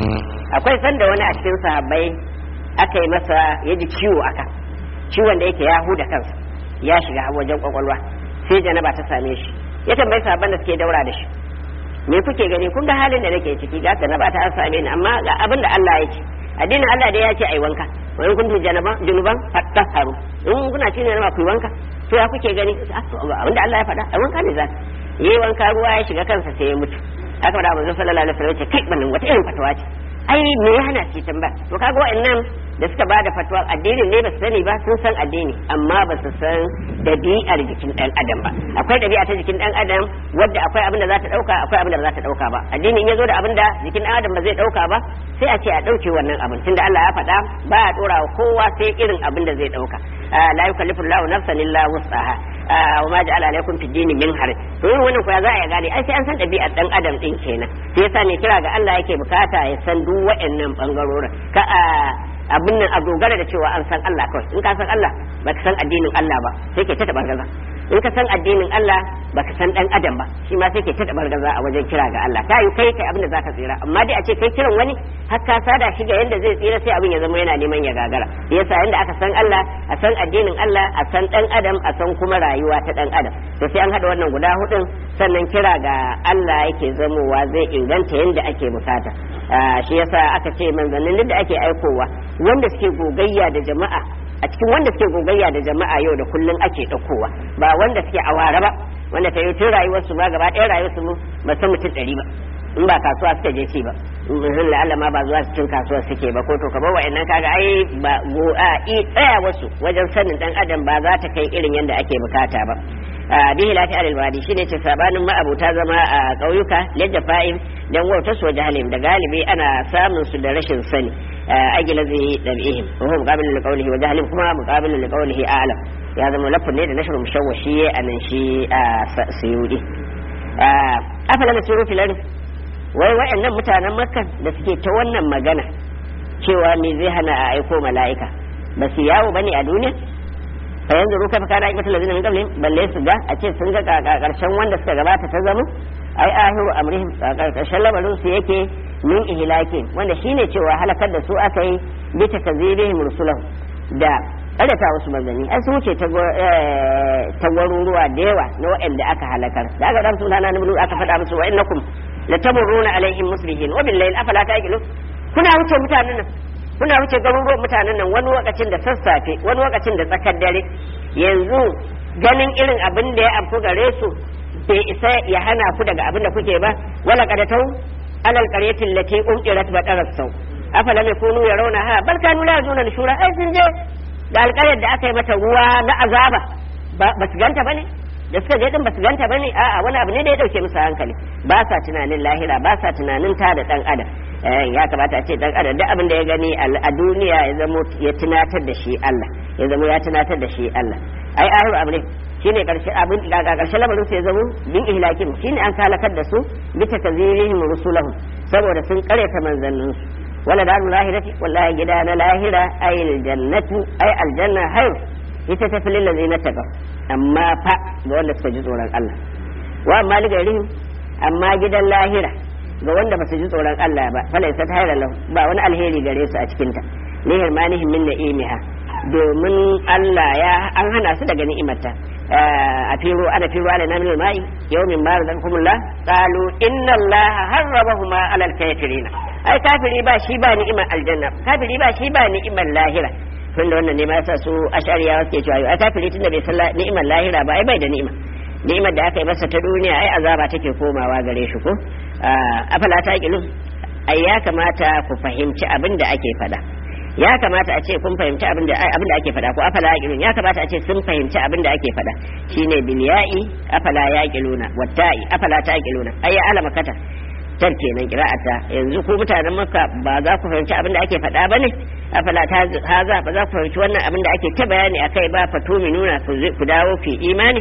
akwai sanda wani a cikin sahabbai aka yi masa ya ji ciwo aka ciwon da yake ya huda kansa ya shiga wajen kwakwalwa sai janaba ta same shi ya tambayi sahabban da suke daura da shi me kuke gani kun ga halin da nake ciki ga janaba ta same ni amma ga abin da Allah yake addinin Allah dai ya ce ai wanka wani kun tu janaba junuban fattaharu in kuna cin janaba ku wanka to ya kuke gani abin da Allah ya faɗa ai wanka ne za yi wanka ruwa ya shiga kansa sai ya mutu haka da manzo sallallahu alaihi wasallam ya ce kai bannin wata irin fatawa ce ai me ya hana shi tambaya to kaga wa'annan da suka bada fatwa addinin ne ba su sani ba sun san addini amma ba su san dabi'ar jikin dan adam ba akwai dabi'a ta jikin dan adam wadda akwai abin da za ta dauka akwai abin da ba za ta dauka ba addinin ya zo da abin da jikin dan adam ba zai dauka ba sai a ce a dauke wannan abin tunda Allah ya faɗa ba a dora wa kowa sai irin abin da zai dauka la yukallifu Allahu nafsan illa wus'aha wa ma ja'ala alaykum fid dini min haraj to yin wannan ko ya za a gane ai sai an san dabi'ar dan adam din kenan sai yasa ne kira ga Allah yake bukata ya san duk wa'annan bangarorin ka abin nan a dogara da cewa an san Allah kawai in ka san Allah baka san addinin Allah ba sai ke ta tabargaza in ka san addinin Allah baka san dan adam ba shi ma sai ke ta tabargaza a wajen kira ga Allah kai kai kai abin da zaka tsira amma dai a ce kai kiran wani har ka sada shi ga yanda zai tsira sai abin ya zama yana neman ya gagara yasa yanda aka san Allah a san addinin Allah a san dan adam a san kuma rayuwa ta dan adam to sai an hada wannan guda hudun sannan kira ga Allah yake zamowa zai inganta yanda ake bukata shi yasa aka ce manzannin da ake aikowa wanda suke gogayya da jama'a a cikin wanda suke gogayya da jama'a yau da kullun ake ɗaukowa ba wanda suke awara ba wanda ta yi tun rayuwarsu ba gaba ɗaya rayuwarsu ba san mutum ɗari ba in ba kasuwa suka je ci ba in Allah ma ba zuwa cikin kasuwa suke ba ko to kamar wa'annan kaga ai ba go a i tsaya wasu wajen sanin dan adam ba za ta kai irin yadda ake bukata ba bihi lati alal wadi shine ce sabanin ma'abuta zama a ƙauyuka lajja fa'im dan wauta su jahalim da galibi ana samun su da rashin sani ajila zai dabihim wa huwa muqabilun li qawlihi wa jahalim kuma muqabilun li qawlihi a'lam ya zama lafin ne da nashrul mushawwashi anan shi suyudi afala nasiru fil ardh wai wa'annan mutanen makka da suke ta wannan magana cewa me zai hana a aiko mala'ika ba su yawo bane a duniya fa yanzu ruka fa kana aikatul ladina min qablihim balle su ga a ce sun ga karshen wanda suka gabata ta zama ai ahiru amrihim karshen lamarin su yake min ihlakin wanda shine cewa halakar da su aka yi bi takazibihim rusulahu da ƙaryata wasu manzanni ai sun wuce ta gwaruruwa da yawa na waɗanda aka halakar da aka ɗan suna na nabi aka faɗa musu wa innakum latamurruna alaihim muslihin wa bil layl afala ta'qilun kuna wuce mutanen nan kuna wuce garuruwan mutanen nan wani lokacin da sassafe wani lokacin da tsakar dare yanzu ganin irin abin da ya amfu gare su bai isa ya hana ku daga abin da kuke ba wala qadatau alal qaryatin lati umtirat batarat saw afala yakunu yarawna ha bal kanu la yazuna shura ai sun je da alƙaryar da aka yi mata ruwa na azaba ba su ganta bane da suka je din ba su ganta bane a'a wani abu ne da ya dauke musu hankali ba sa tunanin lahira ba sa tunanin ta da dan adam ya kamata a ce dan adam duk abin da ya gani a duniya ya zamo ya tunatar da shi Allah ya zamo ya tunatar da shi Allah ai ahiru abu ne shine karshe abin da karshe lamarin su ya zamo bin ihlakin shine an kalakar da su bi takzirihim rusulahum saboda sun karyata manzannin su wala darul lahirati wallahi gida na lahira ay aljannatu ay aljanna hayr ita ta filin lazina ta amma fa ga wanda suka ji tsoron Allah wa amma ligarihim amma gidan lahira ga wanda ba su ji tsoron Allah ba falai sa ta lahu ba wani alheri gare su a cikin ta lihir manihim min na'imiha domin Allah ya an hana su daga ni'imarta a firo ana firo ala namin mai yawmin ma razaqakumullah qalu inna Allah harrabahuma ala al-kafirin ai kafiri ba shi ba ni'imar aljanna kafiri ba shi ba ni'imar lahira tunda wannan ne ma yasa su ashariyawa suke cewa ai kafiri tunda bai san ni'imar lahira ba ai bai da ni'ima ni'imar da aka yi masa ta duniya ai azaba take komawa gare shi ko afala ta kilu ai ya kamata ku fahimci abin da ake fada ya kamata a ce kun fahimci abin da abin da ake fada ko afala yaqilun ya kamata a ce sun fahimci abin da ake fada shine bil ya'i afala yaqiluna watta'i afala taqiluna ai ya alama kata tar kenan qira'ata yanzu ku mutanen makka ba za ku fahimci abin da ake fada bane afala ta haza ba za ku fahimci wannan abin da ake ta bayani akai ba fatuminuna ku dawo fi imani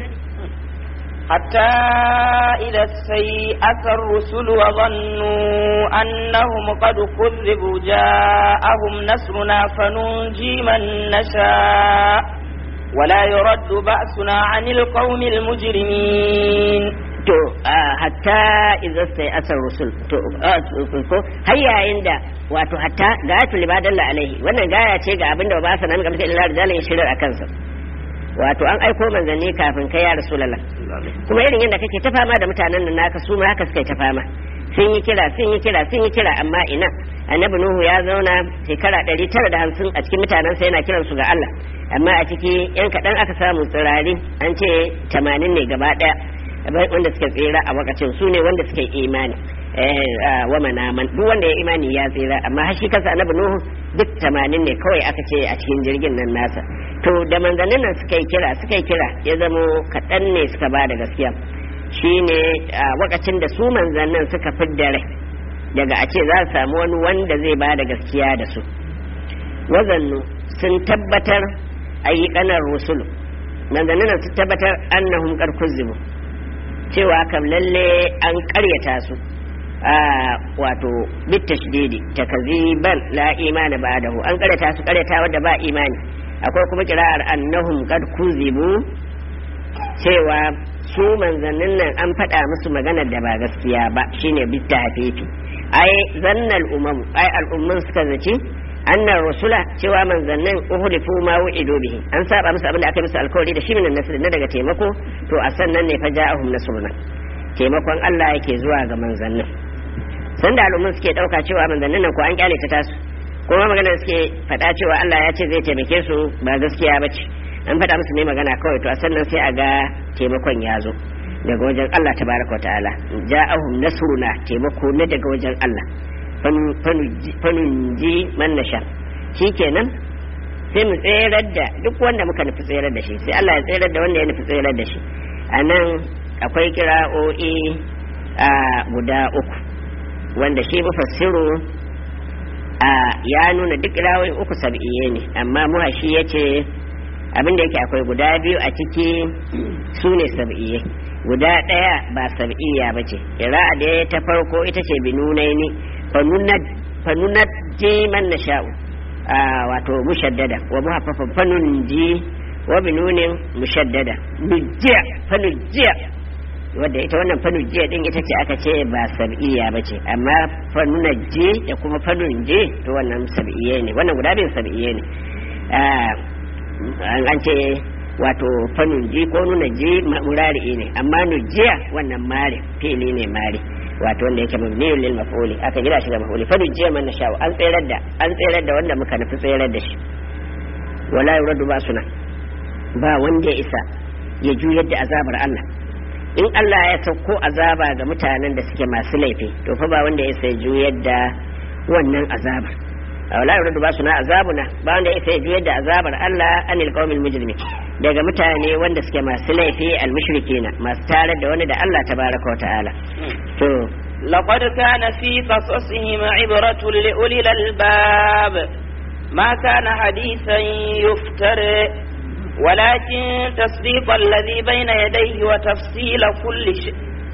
حتى إذا استيأس الرسل وظنوا أنهم قد كذبوا جاءهم نصرنا فننجي من نشاء ولا يرد بأسنا عن القوم المجرمين to hatta idza sai asar rusul to ko hayya inda wato hatta gayatul ibadalla alaihi wannan gaya ce ga abinda ba sa nan ga mutane da zalin shirar akan sa wato an aiko manzanni kafin kai ya rasulullah kuma irin yadda kake ta fama da mutanen nan naka su ma haka suka ta fama sun yi kira sun yi kira sun yi kira amma ina annabi nuhu ya zauna shekara ɗari tara da hamsin a cikin mutanen sa yana kiransu ga Allah amma a ciki yan kaɗan aka samu tsirari an ce tamanin ne gaba ɗaya wanda suka tsira a wakacin su ne wanda suka yi imani wa manaman duk wanda ya imani ya tsira amma har shi kansa annabi nuhu duk tamanin ne kawai aka ce a cikin jirgin nan nasa to da manzannin nan suka yi kira suka yi kira ya zamo kaɗan ne suka ba da gaskiya shine a wakacin da su manzannin suka fidda rai daga a ce za su samu wani wanda zai ba da gaskiya da su wazannu sun tabbatar ayyukanar rusulu manzannin nan sun tabbatar annahum qad kuzzibu cewa kam lalle an karyata su a wato bit tashdidi takziban la imana ba'dahu an karyata su karyata wanda ba imani akwai kuma kira'ar annahum qad kuzibu cewa su manzannin nan an faɗa musu magana da ba gaskiya ba shine bit tahfifi ai zannal umam ai al'umman suka zaci annar rasula cewa manzannin uhlifu ma wu'idu bihi an saba musu abin da aka musu alkawari da shi minan nasr na daga taimako to a sannan ne fa ja'ahum nasruna taimakon Allah yake zuwa ga manzannin sanda al'umman suke dauka cewa manzannin nan ko an kyale ta tasu kuma magana suke faɗa cewa Allah ya ce zai taimake su ba gaskiya bace an faɗa musu ne magana kawai to a sannan sai a ga taimakon ya zo daga wajen Allah tabaraka wa ta'ala ja'ahum nasruna taimako ne daga wajen Allah fanunji man nasha shikenan sai mu tserar da duk wanda muka nufi tserar da shi sai Allah ya tserar da wanda ya nufi tserar da shi a nan akwai kira'o'i a guda uku wanda shi mufassiru a ya nuna duk kira'o'i uku sab'iyye ne amma muhashi ya ce abinda yake akwai guda biyu a ciki su ne sab'iyye guda ɗaya ba sab'iyya ba ce kira'a da ta farko ita ce binunai ne fanunat ji man na sha'u wato mushaddada wa muhaffafan fanun ji wa binunin mushaddada nujiya fanujiya wadda ita wannan fanujje din ita ce aka ce ba sab'iyya ba ce amma fanunajje da kuma fanunje to wannan sab'iyye ne wannan guda bin sab'iyye ne an ce wato fanunji ko nunajje murari ne amma nujjiya wannan mari fili ne mari wato wanda yake mabniyun lil maf'uli aka gida shi ga maf'uli fanujjiya man nasha an tsayar da an tsayar da wanda muka nufi tsayar da shi wala yuradu ba suna ba wanda ya isa ya juyar da azabar Allah in Allah ya sauko azaba ga mutanen da suke masu laifi to fa ba wanda ya isa ya juyar da wannan azabar wala yuradu ba suna azabuna ba wanda ya isa ya juyar da azabar Allah anil qaumil mujrimin daga mutane wanda suke masu laifi al mushrikina masu tare da wani da Allah tabaraka wa ta'ala to لقد كان في قصصهم عبرة لأولي الألباب ما كان حديثا يفترى ولكن تصديق الذي بين يديه وتفصيل كل شيء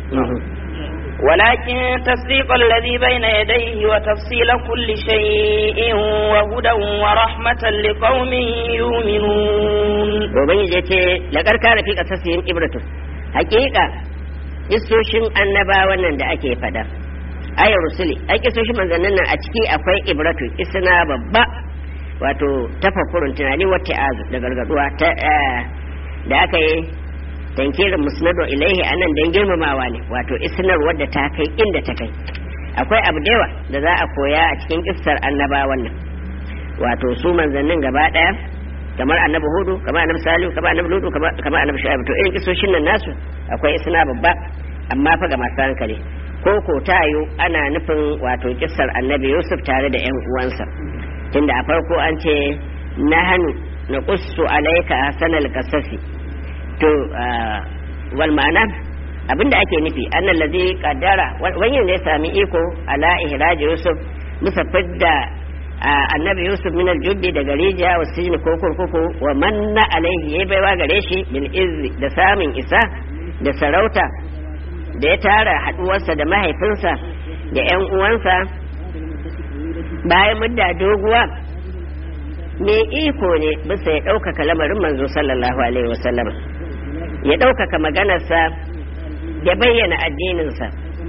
ولكن تصديق الذي بين يديه وتفصيل كل شيء وهدى ورحمة لقوم يؤمنون وبيجي لقد كان في قصصهم عبرة حقيقة isoshin annabawan nan da ake fada ayar rusuli ai isoshin manzannin nan a ciki akwai ibratu isna babba wato tafakkurun tunani wata azu da gargaduwa ta da aka yi tankirin musnadu ilaihi anan dan girmamawa ne wato isnar wadda ta kai inda ta kai akwai abu da yawa da za a koya a cikin kissar annabawan nan wato su manzannin gaba daya kamar annabi hudu kamar annabi salihu kamar annabi lutu kamar annabi shu'aib to irin kisoshin nan nasu akwai isna babba amma fa ga masu hankali ko ko tayo ana nufin wato kissar annabi yusuf tare da yan uwansa tunda a farko an ce nahanu naqussu alayka hasanal qasasi to wal ma'ana abinda ake nufi annal ladhi qaddara wani ne ya sami iko ala ihraj yusuf musaffid da annabi yusuf min aljubbi daga rijiya wa sijni ko kurkuku wa manna alaihi ya baiwa gare shi bil izzi da samun isa da sarauta da ya tara haduwarsa da mahaifinsa da yan uwansa bayan mudda doguwa me iko ne bisa ya ɗaukaka lamarin manzo sallallahu alaihi wasallam ya ɗaukaka maganarsa ya bayyana addininsa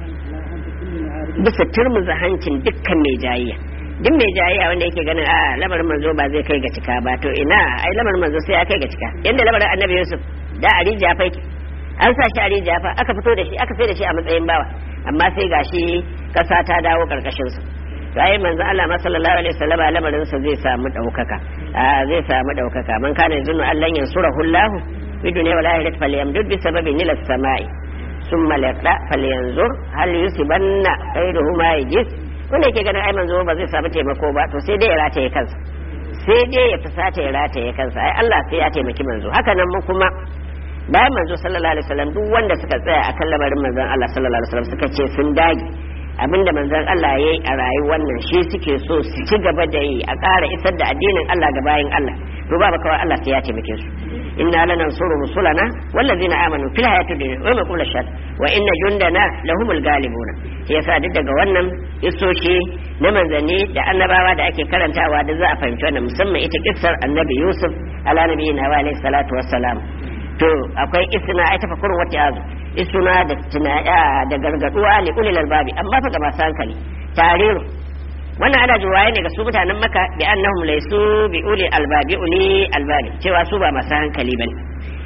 bisa turmuza hancin dukkan mai jayayya duk mai jayayya wanda yake ganin a lamarin manzo ba zai kai ga cika ba to ina ai lamarin manzo sai ya kai ga cika yanda lamarin annabi yusuf da a rijiya fa an sa shi a rijiya fa aka fito da shi aka sai da shi a matsayin bawa amma sai gashi kasa ta dawo karkashin sa sai manzo Allah ma sallallahu alaihi wasallam lamarin sa zai samu daukaka a zai samu daukaka man kana yazunnu Allah yansurahu Allah fi dunya wal akhirati falyamdud bi sababin ila as-sama'i thumma liyaqra falyanzur hal yusibanna khayruhu ma yajis wanda yake ganin ai manzo ba zai samu taimako ba to sai dai ya rataye kansa sai dai ya fusata ya rataye kansa ai Allah sai ya taimaki manzo haka nan mu kuma bayan manzo sallallahu alaihi wasallam duk wanda suka tsaya akan lamarin manzon Allah sallallahu alaihi wasallam suka ce sun dage abinda manzon Allah yayi a rayuwar nan shi suke so su ci gaba da yi a ƙara isar da addinin Allah ga bayin Allah to ba kawai Allah sai ya taimake su inna lanansuru rusulana wallazina amanu fil hayatid dunya wa ma kullu shad wa inna jundana lahumul galibuna shi yasa duk daga wannan isoshi na manzanni da annabawa da ake karantawa da za a fahimci wannan musamman ita kissar annabi Yusuf ala nabiyina wa alayhi salatu wassalam to akwai isna ai tafakkurun wata yazo isna da tunaya da gargaduwa li ulil albabi amma fa ga masu hankali tariru wannan ana juwaye ne ga su mutanen maka bi annahum laysu bi uli albabi uli albabi cewa su ba masu hankali bane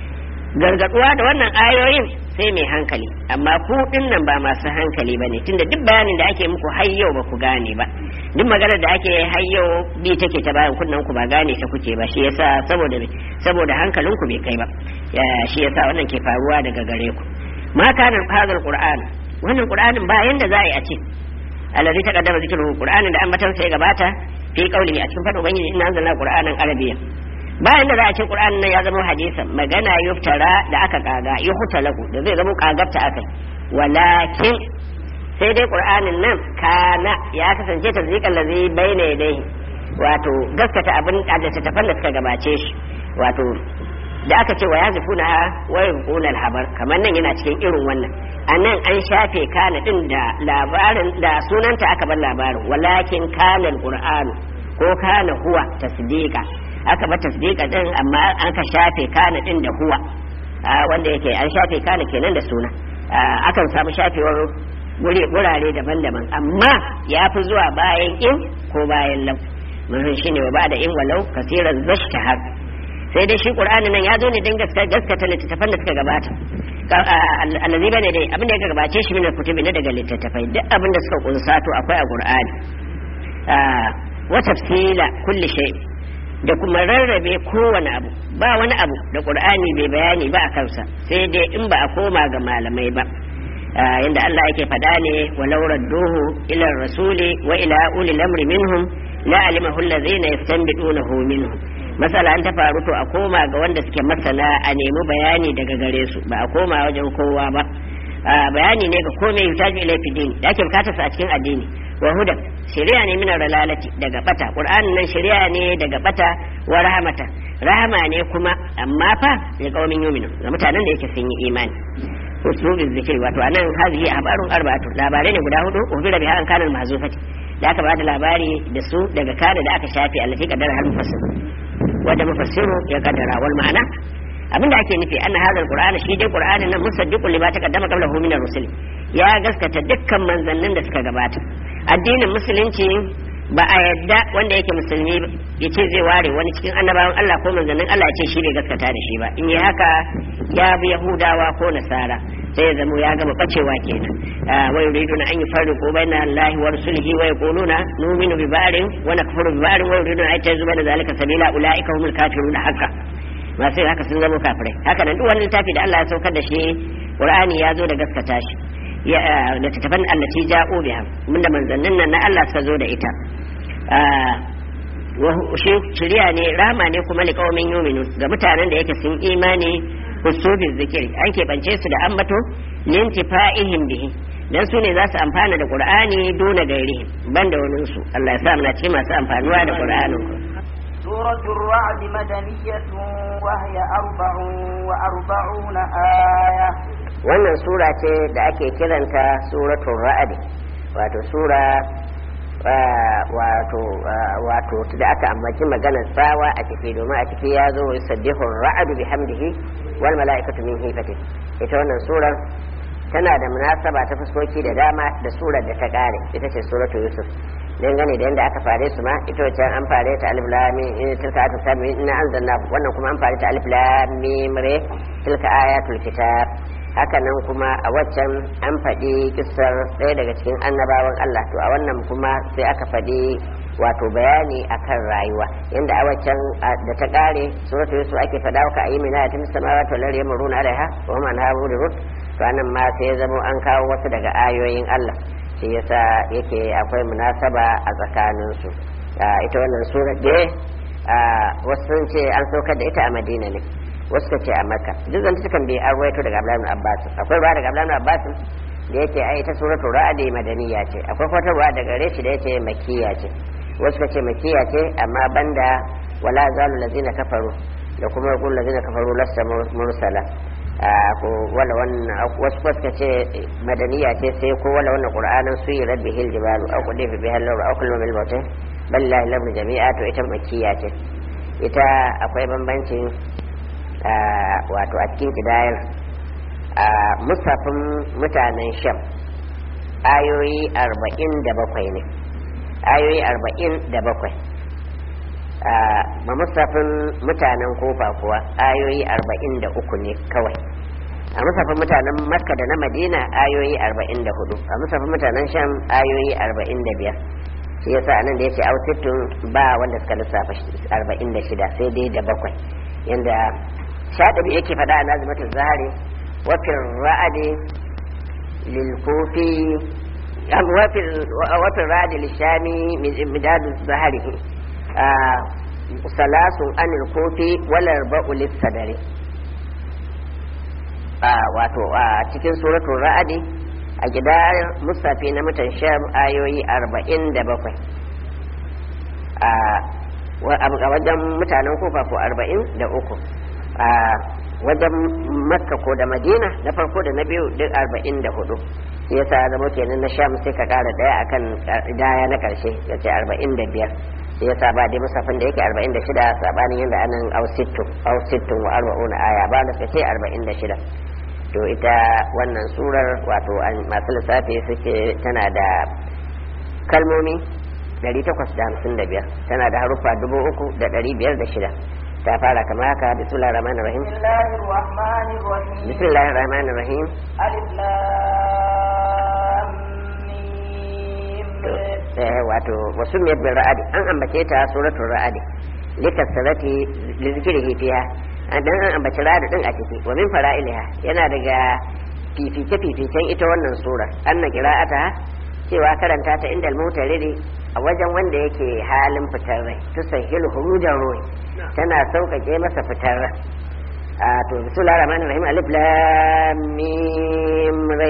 gargaduwa da wannan ayoyin sai mai hankali amma ku nan ba masu hankali bane tunda duk bayanin da ake muku har yau ba ku gane ba duk maganar da ake har yau bi take ta bayan kunnan ku ba gane ta kuke ba shi yasa saboda saboda hankalin ku bai kai ba shi yasa wannan ke faruwa daga gare ku ma kana hadal qur'an wannan qur'anin ba yanda za a yi a ce alladhi taqaddama zikruhu qur'anin da ambatan sai gabata fi qaulihi a cikin fadin ubangiji inna anzalna qur'anan arabiyya bayan da za a ce qur'anin nan ya zama hadisan magana yuftara da aka kaga yuhtalaku da zai zama kagarta akai walakin sai dai qur'anin nan kana ya kasance tazdiqan ladhi bayna yadayhi wato gaskata abin da tafan da suka gabace shi wato da aka ce wa yazifuna wa yunquna al-habar kamar nan yana cikin irin wannan anan an shafe kana din da labarin da sunanta aka bar labarin walakin kana al-qur'anu ko kana huwa tasdiqa aka bar tasdiqa din amma an ka shafe kana din da huwa wanda yake an shafe kana kenan da suna akan samu shafewar wurare daban-daban amma ya fi zuwa bayan in ko bayan lau mun shine wa ba'da in walau kasiran zashtahar sai dai shi qur'ani nan ya zo ne don gaskata littattafan da suka gabata allazi bane dai abin da ya gabace shi min kutubi ne daga littattafai duk abin da suka kunsa to akwai a qur'ani wa tafsila kulli shay da kuma rarrabe kowane abu ba wani abu da qur'ani bai bayani ba a kansa sai dai in ba a koma ga malamai ba yanda Allah yake faɗa ne walau radduhu ila rasuli wa ila ulil amri minhum la alimahu allazina yastanbidunahu minhum masala an ta faru to a koma ga wanda suke masana a nemi bayani daga gare su ba a koma wajen kowa ba bayani ne ga komai yutaji ila fidin da ake bukatar sa a cikin addini wa huda shari'a ne min ralalati daga bata qur'anin nan shari'a ne daga bata wa rahmata rahama ne kuma amma fa ya kaumin yuminu ga mutanen da yake sun yi imani usulul zikri wato anan hazihi habarun arba'atu labarai ne guda hudu ubira biha an kana mahzufati da aka bada labari da su daga kada da aka shafe allati qadara hal mufassir wanda mufassiru ya kaddara wal ma'ana abinda ake nufi anna hadha alqur'ana shi dai qur'anin nan musaddiqun lima taqaddama qablahu min ar-rusul ya gaskata dukkan manzannin da suka gabata addinin musulunci ba a yadda wanda yake musulmi ya ce zai ware wani cikin annabawan Allah ko manzannin Allah ya ce shi bai gaskata da shi ba in yi haka ya bi yahudawa ko nasara sai ya zamo ya gama bacewa kenan wa yuriduna an yufarriqu baina Allahi wa rasulihi wa yaquluna nu'minu bi ba'rin wa nakfuru bi ba'rin wa yuriduna an yattakhidhu baina zalika sabila ulaika humul kafiruna haqqan ma sai haka sun zama kafirai haka nan duk wani littafi da Allah ya saukar da shi Qur'ani ya zo da gaskata shi ya da tattafan allati ja'u biha mun da manzannin nan na Allah suka zo da ita wa shi shiriya ne rama ne kuma liqaumin yu'minun ga mutanen da yake sun imani usubi zikiri an keɓance su da ambato lintifa'ihim bihi dan su ne za su amfana da qur'ani dole gairi banda wani su Allah ya sa muna cikin masu amfanuwa da qur'anin سورة الرعد مدنية وهي أربع وأربعون آية wannan sura ce da ake kiranta suratul ra'd wato sura wato wato da aka ambaci maganar tsawa a ciki domin a ciki ya zo yusabbihu ar-ra'du bihamdihi wal mala'ikatu min hifati ita wannan surar tana da munasaba ta fuskoki da dama da surar da ta kare ita ce suratul yusuf dangane da yadda aka fare su ma ita wacce an fare ta alif lam mim tilka ayatul kitab inna anzalna wannan kuma an fare ta alif lam mim re tilka ayatul kitab haka nan kuma a waccan an faɗi kissar ɗaya daga cikin annabawan Allah to a wannan kuma sai aka faɗi wato bayani akan rayuwa yanda a waccan da ta kare suratu yusuf ake faɗa ka ayi mina ta samawati wal ardi yamruna alaiha wa man habu rut to anan ma sai ya zama an kawo wasu daga ayoyin Allah shi yasa yake akwai munasaba a tsakanin su ita wannan sura da wasu sun ce an saukar da ita a Madina ne wasu ta ce a Makka duk zan tukan bai an rawaito daga Abdullahi ibn Abbas akwai ruwa daga Abdullahi ibn Abbas da yake ai ta suratul ra'd madaniya ce akwai wata ruwa daga gare shi da yake makkiya ce wasu ta ce makkiya ce amma banda wala zalu lazina kafaru da kuma yaqul lazina kafaru lasta mursala ko wala wannan wasu wasu ce madaniya ce sai ko wala wannan qur'anin suyi rabbihil jibalu aw qudifa bihal lawr aw kullu bil mawt billahi lamru jami'a to ita makkiya ce ita akwai bambancin wato a cikin kidayar musafin mutanen sham ayoyi arba'in da bakwai ne ayoyi arba'in da bakwai ma musafin mutanen kofa kuwa ayoyi arba'in da uku ne kawai a musafin mutanen makka da na madina ayoyi arba'in da hudu a musafin mutanen sham ayoyi arba'in da biyar shi yasa anan da yace autittun ba wanda suka lissafa arba'in da shida sai dai da bakwai yanda shaɗabi yake faɗa a nazimatul zahari wafin ra'adi lilkofi wafin ra'adi lishami midadu zahari salasun anil kofi walar ba'ulis sadari wato a cikin suratul ra'adi a gida musafi na mutan sham ayoyi arba'in da bakwai a wajen mutanen kofa ko arba'in da uku a wajen makka ko da madina na farko da na biyu duk arba'in da hudu shi yasa zama kenan na sham sai ka kara daya akan daya na karshe ya ce arba'in da biyar shi yasa ba dai musafin da yake arba'in da shida sabanin yadda anan ausittu ausittu wa arba'una aya ba da ce arba'in da shida to ita wannan surar wato masu lissafi suke tana da kalmomi ɗari takwas da hamsin da biyar, tana da haruffa dubu uku da ɗari biyar da shida. ta fara kama haka bismillahir rahmanir rahim bismillahir rahmanir rahim bismillahir rahmanir rahim alif lam mim eh wato wasu mai bil ra'adi an ambace ta suratul ra'adi likasrati lizikrihi fiha dan an ambaci ra'adi din a ciki wa min fara'ilha yana daga fifice fificen ita wannan sura anna qira'ata cewa karanta ta inda al-mutaridi a wajen wanda yake halin fitar rai tusahilu hurujan ruhi tana sauƙaƙe masa fitar rai a to bismillahir rahmanir rahim alif lam mim ra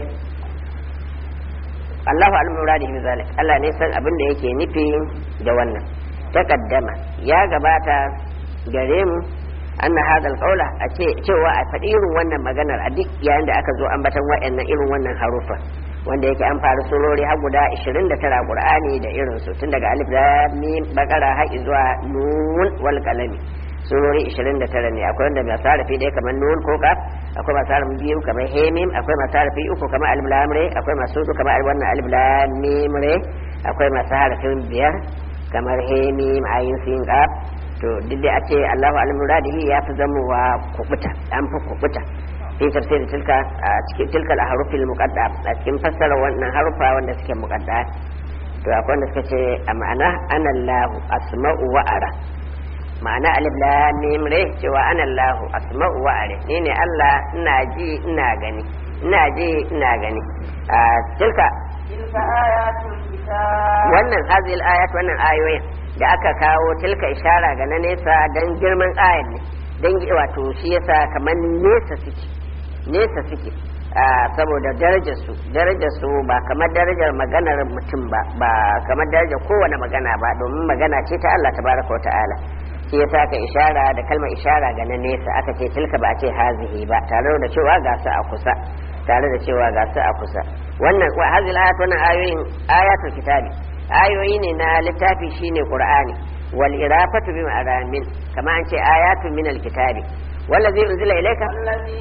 Allahu al-muradi bi zalik Allah ne san abin da yake nufi da wannan takaddama ya gabata gare mu anna hadal qawla a ce cewa a faɗi irin wannan maganar a duk yayin da aka zo ambatan wa'annan irin wannan harufa wanda yake an fara surori har guda ishirin da tara Qur'ani da irin su tun daga alif lam mim bakara har zuwa nun wal qalami surori ishirin da tara ne akwai wanda mai sarafi dai kamar nun ko kaf akwai masu harfi biyu kamar hemim akwai masu harfi uku kamar alif lam re akwai masu hudu kamar wannan alif lam mim re akwai masu harfin biyar kamar hemim ayin sin qaf to duk da a ce Allahu al-muradihi ya fi zamowa kubuta an fi kubuta fi tafsir tilka a cikin tilka al-harufil muqaddam a cikin fassara wannan harufa wanda suke muqaddam to akwai wanda suka ce a ma'ana ana Allahu asma'u wa ara ma'ana alif lam mim re cewa ana Allahu asma'u wa ara ni ne Allah ina ji ina gani ina ji ina gani a tilka tilka ayatul kitab wannan hazil ayat wannan ayoyin da aka kawo tilka ishara ga na nesa don girman ayat ne don wato shi yasa kamar nesa suke nesa suke saboda darajar su darajar su ba kamar darajar maganar mutum ba ba kamar darajar kowane magana ba domin magana ce ta Allah tabaraka wa ta'ala shi yasa ka ishara da kalmar ishara ga na nesa aka ce tilka ba a ce hazihi ba tare da cewa ga su a kusa tare da cewa ga su a kusa wannan wa hazil ayat wannan ayoyin ayatul kitabi ayoyi ne na littafi shine qur'ani wal irafatu bi ma'aramin kama an ce ayatun min al kitabi wallazi unzila ilayka الذي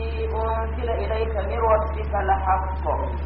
أنزل إليك من ربك لحق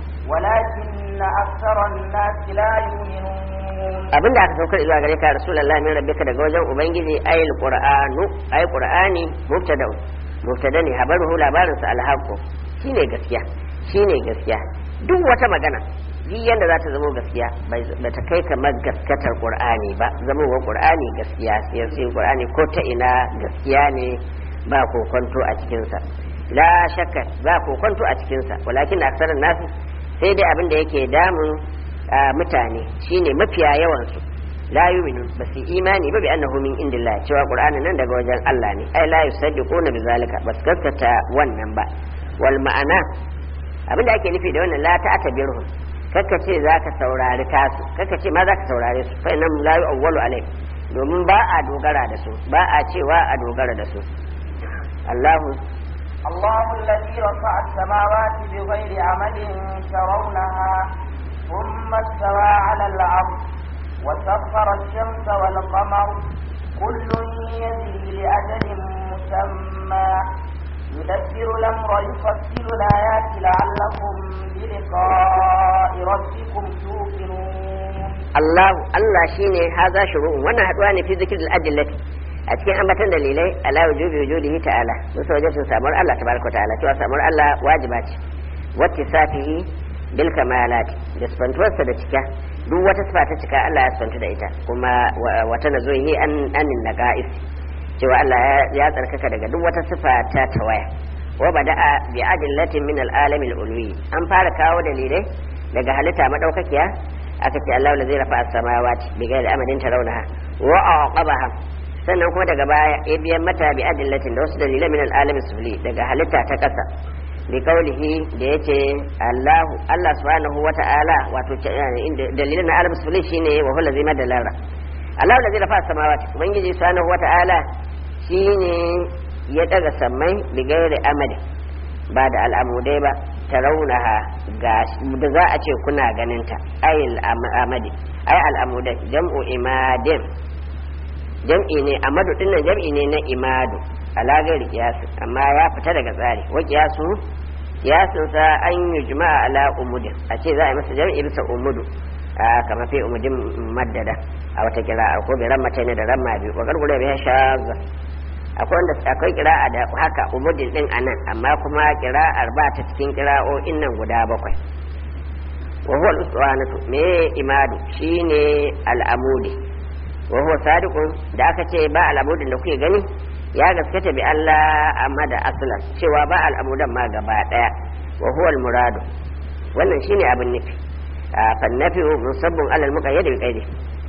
ولكن أكثر الناس لا يؤمنون abinda aka saukar zuwa gare ka rasulullahi min rabbika daga wajen ubangiji ayil qur'anu ay qur'ani mubtada mubtada ne habaruhu labarin sa alhaqu shine gaskiya shine gaskiya duk wata magana duk yanda za ta zama gaskiya ba ta kai kamar gaskatar qur'ani ba zama wa qur'ani gaskiya sai sai qur'ani ko ta ina gaskiya ne ba kokonto a cikin sa la shakka ba kokonto a cikin sa walakin aksaran nasu sai dai abin da yake damun mutane shine mafiya yawan su la yu'minu ba su imani ba bi annahu min indillah cewa qur'ani nan daga wajen Allah ne ai la yusaddiquna bi zalika bas gaskata wannan ba wal ma'ana abin da ake nufi da wannan la ta'tabiru kakka ce zaka saurari tasu kakka ce ma zaka saurare su fa inna la yu'awwalu alai domin ba a dogara da su ba a cewa a dogara da su Allahu الله الذي رفع السماوات بغير عمد ترونها ثم استوى على العرش وسخر الشمس والقمر كل يجري لأجل مسمى يدبر الأمر يفصل الآيات لعلكم بلقاء ربكم توقنون الله الله شيني هذا شروع وانا هدواني في ذكر الأدلة a cikin ambatan dalilai ala wujubi wujudihi ta'ala musa wajibin samuwar Allah tabaraka ta'ala cewa samuwar Allah wajiba ce wacce safihi bil kamalat da sifantuwarsa da cika duk wata sifa ta cika Allah ya sifantu da ita kuma wata nazuhi an anin naqais cewa Allah ya tsarkaka daga duk wata sifa ta tawaya wa bada'a bi adillatin min al-alami al-ulwi an fara kawo dalilai daga halitta madaukakiya aka ce Allah la zai rafa as-samawati bi ghairi amadin tarawnaha wa aqabaha sannan kuma daga baya ya biyan mata bi adillatin da wasu dalilai min al-alam sufli daga halitta ta kasa bi kaulihi da yace Allah Allah subhanahu wata'ala wato dalilin na alam sufli shine wa huwa lazima dalara Allah allazi rafa samawati ubangiji subhanahu wata'ala shine ya daga sammai bi gairi amadi ba da al'amudai ba tarawunaha ga da za a ce kuna ganin ta ayil amadi ay al'amudai jam'u imadin jam'i ne amadu dinnan jam'i ne na imadu ala gairi qiyasin amma ya fita daga tsari wa qiyasu qiyasin sa an yujma'a ala umudin a ce za a yi masa jami'i bisa umudu kamar fi umudin maddada a wata kira'a ko bi ramma ne da ramma biyu wa gargure bi shazza akwai wanda akwai kira'a da haka umudin din anan amma kuma kira'ar ba ta cikin kira'o'in nan guda bakwai wa huwa al-uswanatu me imadu shine al-amudi wa huwa sadiqun da aka ce ba al-amudin da kuke gani ya gaskata bi Allah amma da aslan cewa ba al-amudan ma gaba daya wa huwa al-muradu wannan shine abin nufi fa nafi musabbun alal muqayyad bi qaidi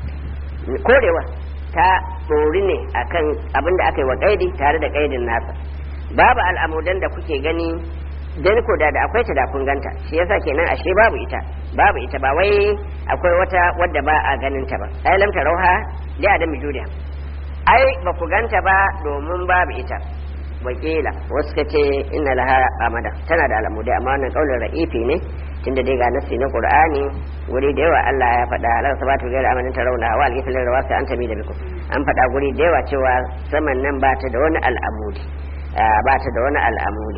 korewa ta tsori ne akan abin da aka yi wa qaidi tare da qaidin nasa babu al-amudan da kuke gani dan ko da akwai ta da kun ganta shi yasa kenan ashe babu ita babu ita ba wai akwai wata wadda ba a ganin ta ba ai lam tarauha li adam judiya ai ba ku ganta ba domin babu ita wakila wasu ka ce inna laha amada tana da alamu dai amma wannan kaulin ra'ifi ne tunda dai ga nasi na qur'ani guri da yawa Allah ya faɗa la sabatu ghayra amanin tarawna wa al-ifil rawasi an tabi da bikum an faɗa guri da yawa cewa saman nan ba ta da wani al'amudi ba ta da wani al'amudi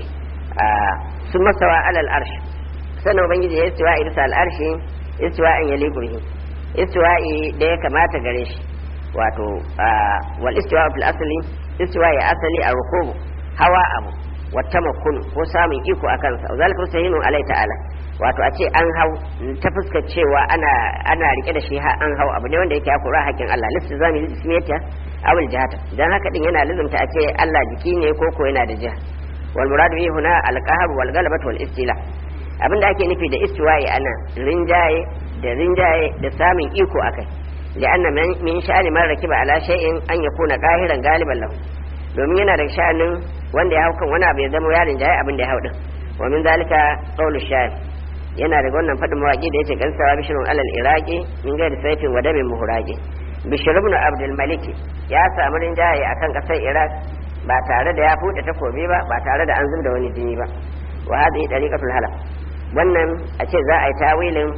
sun masawa alal arshi sannan ubangiji ya istiwa irsa al arshi istiwa an yaliku bihi istiwa da ya kamata gare shi wato wal istiwa fil asli istiwa ya asali a rukubu hawa abu wata makun ko samun iko a kansa zalika sahihun alai ta'ala wato a ce an hau ta fuskar cewa ana ana rike da shi har an hau abu ne wanda yake ya kura hakkin Allah lissu zami ismiyata awil jihata dan haka din yana lazumta a ce Allah jiki ne ko ko yana da jiha wal muradu bihi huna al qahr wal ghalabah wal istila abinda ake nufi da istiwa'i ana rinjaye da rinjaye da samun iko akai li'anna min sha'ani man rakiba ala shay'in an yakuna qahiran galiban lahu domin yana da sha'anin wanda ya hau kan wani abu ya zama yarin jaye abin da ya hau din wa min zalika qawlu sha'ir yana daga wannan fadin mawaki da yace gansawa bishrun alal iraqi min gairi sayfin wa damin muhraqi bishr ibn abdul malik ya samu rinjaye akan kasar iraq ba tare da ya fude takobi ba ba tare da an zubda wani jini ba wa hadhihi tariqatul halaf wannan a ce za a yi tawilin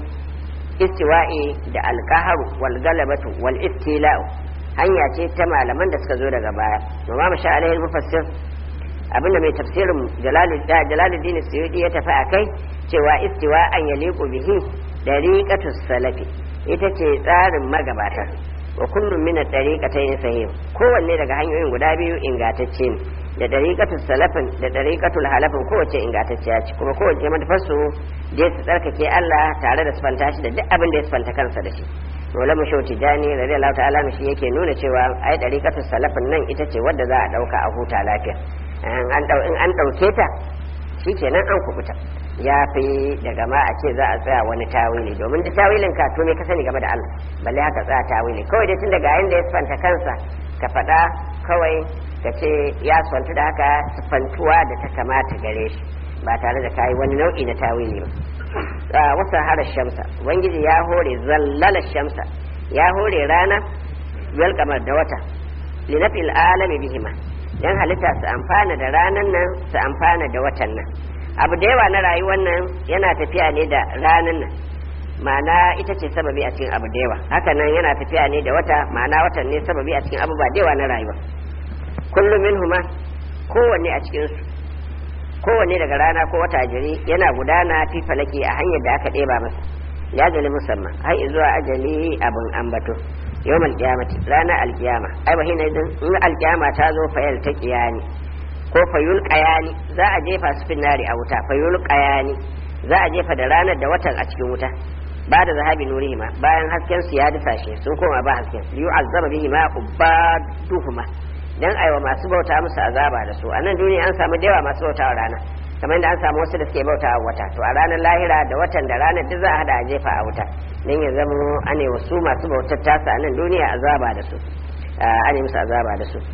istiwa'i da alqahru wal galabatu wal istila'u hanya ce ta malaman da suka zo daga baya wa ma sha alaihi mufassir abinda mai tafsirin jalaluddin suyudi ya tafi akai cewa istiwa an yaliqu bihi dariqatus salafi ita ce tsarin magabata wa kullum min at-tariqatayn sahih kowanne daga hanyoyin guda biyu ingantacce ne da dariqatus salafin da dariqatul halafin kowace ingantacciya ce kuma kowace madafarsu da su tsarkake Allah tare da sifanta shi da duk abin da ya sifanta kansa da shi Maulana Shauti Jani radiyallahu ta'ala shi yake nuna cewa ai dariqatus salafin nan ita ce wadda za a dauka a huta lafiya an dau in an dauke ta shikenan an kubuta ya fi daga ma a ce za a tsaya wani tawili domin da tawilin ka to me ka sani game da Allah balle haka tsaya tawili kawai dai tun daga inda ya sifanta kansa ka faɗa kawai ka ce ya sifanta da haka sifantuwa da ta kamata gare shi ba tare da kayi wani nau'i na tawili ba wasa hara shamsa ubangiji ya hore zallala shamsa ya hore rana wal kamar da wata linafil alami bihima dan halitta su amfana da ranan nan su amfana da watan nan abu da yawa na rayuwar nan yana tafiya ne da ranan nan ma'ana ita ce sababi a cikin abu da yawa haka nan yana tafiya ne da wata ma'ana watan ne sababi a cikin abubuwa da yawa na rayuwa kullum minhuma kowanne a cikin su kowanne daga rana ko wata jiri yana gudana fi falaki a hanyar da aka ɗeba masa ya ajali musamman har zuwa ajali abin ambato yawm alqiyamati rana alqiyama ai ba hina idan in alqiyama ta zo fayal ta qiyani ko fayul qayani za a jefa su finnari a wuta fayul qayani za a jefa da ranar da watan a cikin wuta ba da zahabi nurihima bayan hasken su ya dusashe sun koma ba hasken yu'azzaba bihima ubaduhuma dan aiwa masu bauta musu azaba da su a nan duniya an samu da yawa masu bauta wa rana kamar yadda an samu wasu da suke bauta wa wata to a ranar lahira da watan da ranar duk za a hada a jefa a wuta dan ya zama ane wasu masu bautar tasa a nan duniya azaba da su ane musu azaba da su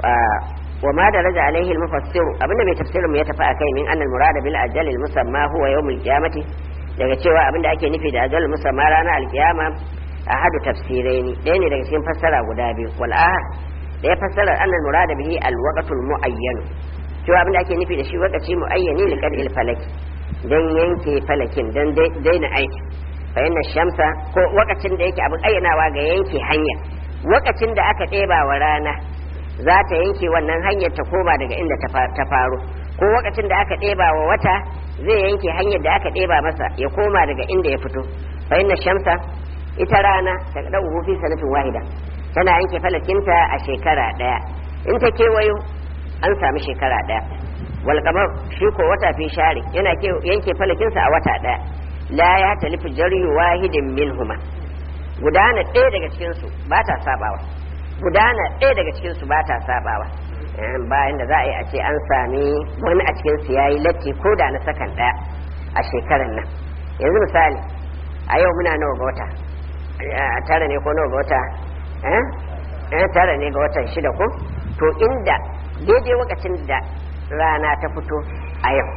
wa ma da raja alaihi al-mufassir abinda mai tafsirin mu ya tafi akai min annal murada bil ajal al-musamma huwa yawm al-qiyamati daga cewa abinda ake nufi da ajal musamma ranar al-qiyama ahadu tafsiraini ɗaya ne daga cikin fassara guda biyu wal ahad da ya fassara annal murada bihi al-waqtul muayyan cewa abinda ake nufi da shi wakaci muayyani li qad'il falaki dan yanke falakin dan daina aiki fa inna shamsa ko wakacin da yake abin ayyanawa ga yanke hanya wakacin da aka ɗeba wa rana za ta yanke wannan hanyar ta koma daga inda ta faro, ko lokacin da aka ɗeba wa wata zai yanke hanyar da aka ɗeba masa ya koma daga inda ya fito. fa inna shamsa ita rana ta ɗau fi sanatin wahida tana yanke falakinta a shekara ɗaya, in ta kewayo an sami shekara ɗaya. wal qamar shi ko wata fi share yana yanke falakinsa a wata ɗaya. la ya talifu jari wahidin minhuma, gudana ɗaya daga cikin su ba ta sabawa, gudana ɗaya daga cikin su ba ta sabawa. bayan da za a yi a ce an sami wani a cikin su yayi latti ko da na sakan ɗaya a shekaran nan. yanzu misali a yau muna nawa ga wata, tara ne ko nawa ga wata, eh tara ne ga watan shida ko, to inda daidai lokacin da rana ta fito a yau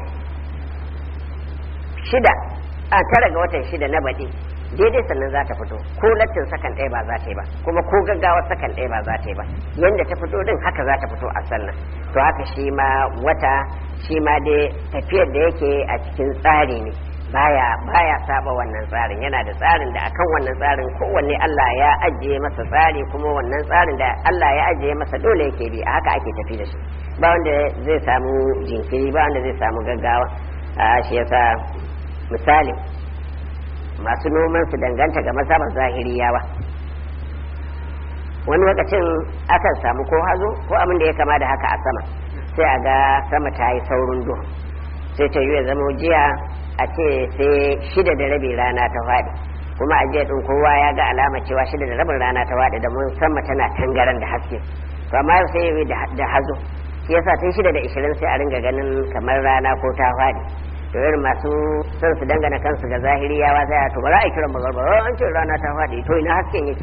shida a tara ga watan shida na baɗi daidai sannan za ta fito, ko lattin sakan ɗaya ba za ta yi ba, kuma ko gaggawar sakan ɗaya ba za ta yi ba, yadda ta fito din haka za ta fito a sannan. to haka shi ma wata shi ma dai tafiyar da yake a cikin tsari ne, baya baya saba wannan tsarin, yana da tsarin da akan wannan tsarin kowanne Allah ya ajiye masa tsari, kuma wannan tsarin da Allah ya ajiye masa dole yake bi, a haka ake tafi da shi, ba wanda zai samu jinkiri, ba wanda zai samu gaggawa. a shi yasa misali masu noman su danganta ga mazhabar zahiriyawa, wani lokacin akan samu ko hazo ko abin da ya kama da haka a sama, sai a ga sama ta yi saurin duhu, sai ta yi ya zama jiya a ce sai shida da rabi rana ta faɗi, kuma a jiya ɗin kowa ya ga alama cewa shida da rabin rana ta faɗi da mun sama tana tangaran da haske, to amma yau sai yi da hazo, shi yasa tun shida da ishirin sai a ringa ganin kamar rana ko ta faɗi. to irin masu son su dangana kansu ga zahiriyawa sai a to ba za a kiran magarba an ce rana ta faɗi, to ina hasken yake?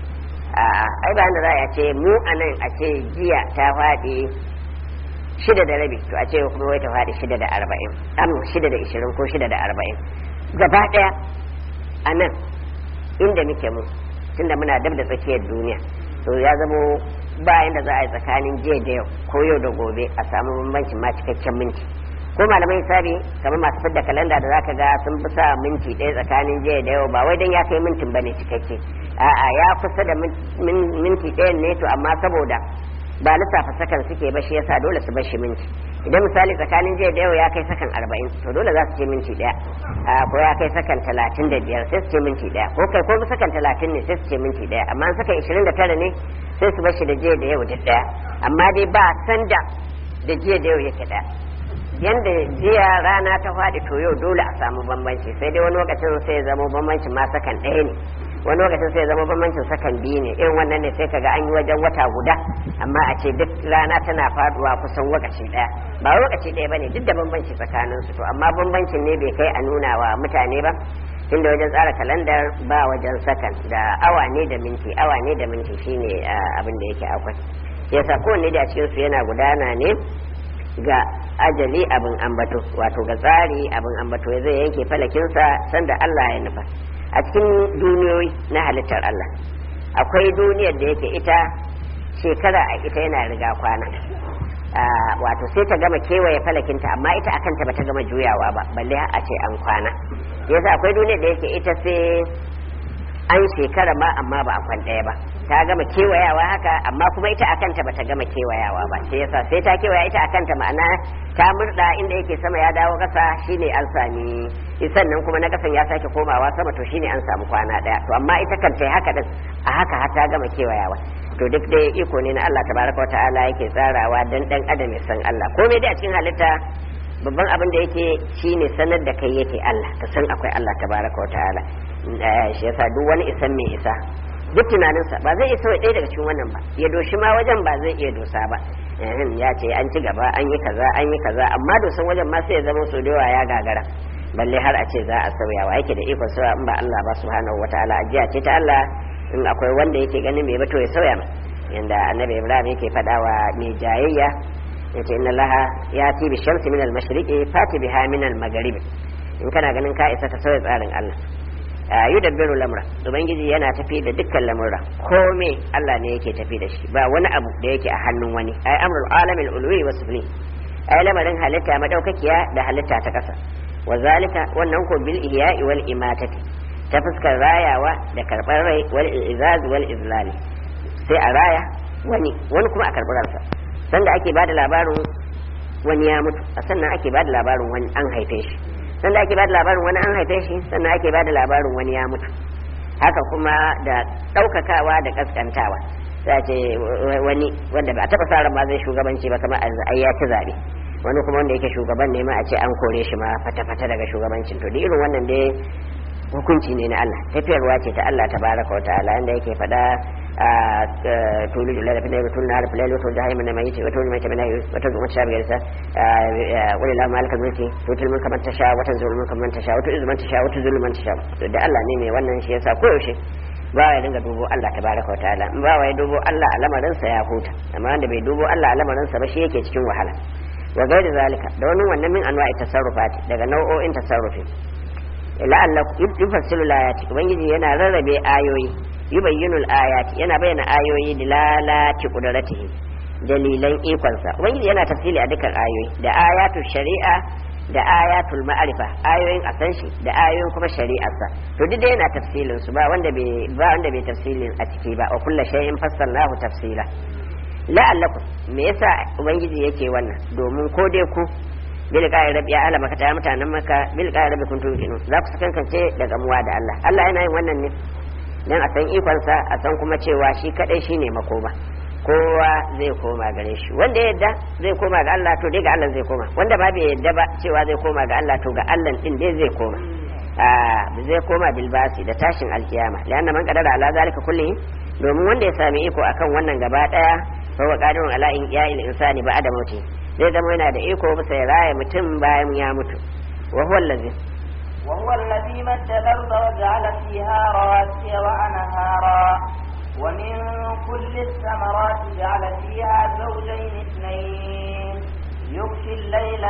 a ai ba da za a ce mu anan a ce jiya ta faɗi shida da rabi, to a ce kuma wai ta faɗi shida da arba'in, am shida da ishirin ko shida da arba'in gaba ɗaya a nan inda muke mu, tunda muna dab da tsakiyar duniya, to ya zamo bayan da za a yi tsakanin jiya da yau ko yau da gobe a samu bambancin ma cikakken minti. ko malamai sabi kamar masu fidda kalanda da zaka ga sun fi sa minti ɗaya tsakanin jiya da yau, ba wai dan ya kai mintin bane cikakke, a'a ya kusa da minti ɗayan ne, to amma saboda ba lissafa sakan suke ba shi yasa dole su bar shi minti. idan misali tsakanin jiya da yau ya kai sakan arba'in, to dole za su ce minti ɗaya, ko ya kai sakan talatin da biyar sai su ce minti ɗaya, ko kai ko sakan talatin ne sai su ce minti ɗaya, amma sakan ishirin da tara ne sai su bar shi da jiya da yau duk ɗaya, amma dai ba sanda da jiya da yau yake ɗaya. yanda jiya rana ta faɗi to yau dole a samu bambanci, sai dai wani lokacin sai zama bambancin ma sakan ɗaya ne, wani lokacin sai zama bambancin sakan biyu ne, irin wannan ne sai kaga an yi wajen wata guda amma a ce duk rana tana faduwa kusan lokaci ɗaya, ba lokaci ɗaya bane duk da bambanci tsakanin su, to amma bambancin ne bai kai a nuna wa mutane ba, tunda wajen tsara kalandar ba wajen sakan, da awa ne da minti, awa ne da minti shine abin da yake akwai. yasa kowanne da cikin su yana gudana ne ga ajali abin ambato, wato ga tsari abin ambato, ya zai yanke falakinsa sanda Allah ya nufa. a cikin duniyoyi na halittar Allah akwai duniyar da yake ita shekara a ita yana riga kwana, wato sai ta gama kewaye falakinta amma ita a kanta ba ta gama juyawa ba balle a ce an kwana. yasa akwai duniyar da yake ita sai an shekara ma amma ba a kwan ɗaya ba, ta gama kewayawa haka amma kuma ita a kanta ba ta gama kewayawa ba, sai yasa sai ta kewaya ita a kanta, ma'ana ta murda inda yake sama ya dawo ƙasa shine an sami, sannan kuma na ƙasan ya sake komawa sama to shine an samu kwana ɗaya, to amma ita kanta haka din a haka har ta gama kewayawa. to duk dai iko ne na Allah tabaraka wa ta'ala yake tsarawa dan dan adam ya san Allah. komai dai a cikin halitta babban abin da yake shine sanar da kai yake Allah, ka san akwai Allah tabaraka wa ta'ala. shi yasa duk wani isan mai isa duk tunaninsa ba zai isa ɗaya daga cikin wannan ba, ya doshi ma wajen ba zai iya dosa ba. ya ce an ci gaba an yi kaza an yi kaza, amma dosan wajen ma sai ya zama so da yawa ya gagara, balle har a ce za a sauyawa. yake da ikon sauya in ba Allah ba subhanahu wataala, ajiya ce ta Allah, in akwai wanda yake ganin bai ba to ya sauya ma, yanda annabi Ibrahim yake faɗawa mai jayayya yace inna Allaha yati bi shamsi min al-mashriqi fati biha min al-maghribi, in kana ganin ka isa ka sauya tsarin Allah. yudabbiru lamra, ubangiji yana tafi da dukkan lamurra, komai Allah ne yake tafi da shi, ba wani abu da yake a hannun wani. ai amrul alamil ulwi wa sufli, ai lamarin halitta madaukakiya da halitta ta kasa. wa zalika wannan ko bil ihya'i wal imatati, ta fuskar rayawa da karbar rai, wal izaz wal izlali, sai a raya wani wani kuma a karɓi ransa sanda ake bada labarin wani ya mutu a sannan ake bada labarin wani an haife shi sanda ake bada labarin wani an haife shi sannan ake bada labarin wani ya mutu haka kuma da ɗaukakawa da kaskantawa sai ce wani wanda ba a taɓa sa ran ma zai shugabanci ba kamar ai ya ci zaɓe wani kuma wanda yake shugaban ne ma a ce an kore shi ma fata-fata daga shugabancin to da irin wannan dai hukunci ne na Allah tafiyarwa ce ta Allah tabaraka wa ta'ala inda yake faɗa a tulu da lafi da tulu na harfi lalata da haimu na mai ce wata wani mai kamar yi wata zuwa sha biyar sa wani la malikal mulki tutul mulka man tasha wata zulul mulka man tasha wata izu man tasha wata zulul man tasha to da Allah ne mai wannan shi yasa koyaushe ba ya dinga dubo Allah tabaraka wa ta'ala in ba ya dubo Allah a lamarin sa ya huta amma wanda bai dubo Allah a lamarin sa ba shi yake cikin wahala wa gairi zalika da wani wannan min anwa'i tasarrufati daga nau'o'in tasarrufi la'allakum yufassilu ayati ubangiji yana rarrabe ayoyi yubayyinu ayati yana bayyana ayoyi dilalati qudratihi dalilan ikonsa ubangiji yana tafsili a dukkan ayoyi da ayatul shari'a da ayatul ma'arifa ayoyin asan shi da ayoyin kuma shari'arsa to duk da yana tafsilin su ba wanda bai ba wanda bai tafsilin a ciki ba wa kullu shay'in fassalnahu tafsila la'allakum me yasa ubangiji yake wannan domin ko dai ku bil qa'i rabbi ya ala maka ta mutanen maka bil qa'i rabbi kuntum tuqinu za ku kankance da gamuwa da Allah Allah yana yin wannan ne dan a san ikon sa a san kuma cewa shi kadai shine makoma kowa zai koma gare shi wanda ya yadda zai koma ga Allah to dai ga Allah zai koma wanda ba bai yadda ba cewa zai koma ga Allah to ga Allah din dai zai koma a zai koma bil basi da tashin alkiyama lanna man qadara ala zalika kulli domin wanda ya sami iko akan wannan gaba daya fa wa qadirun ala in ya'il insani ba'da mauti zai zama yana da iko bisa ya raya mutum bayan ya mutu wa huwa allazi wa huwa allazi madda al-ardha wa ja'ala fiha rawasiya wa anhara wa min kulli ath-thamarati ja'ala fiha zawjayn ithnayn yughshi al-layla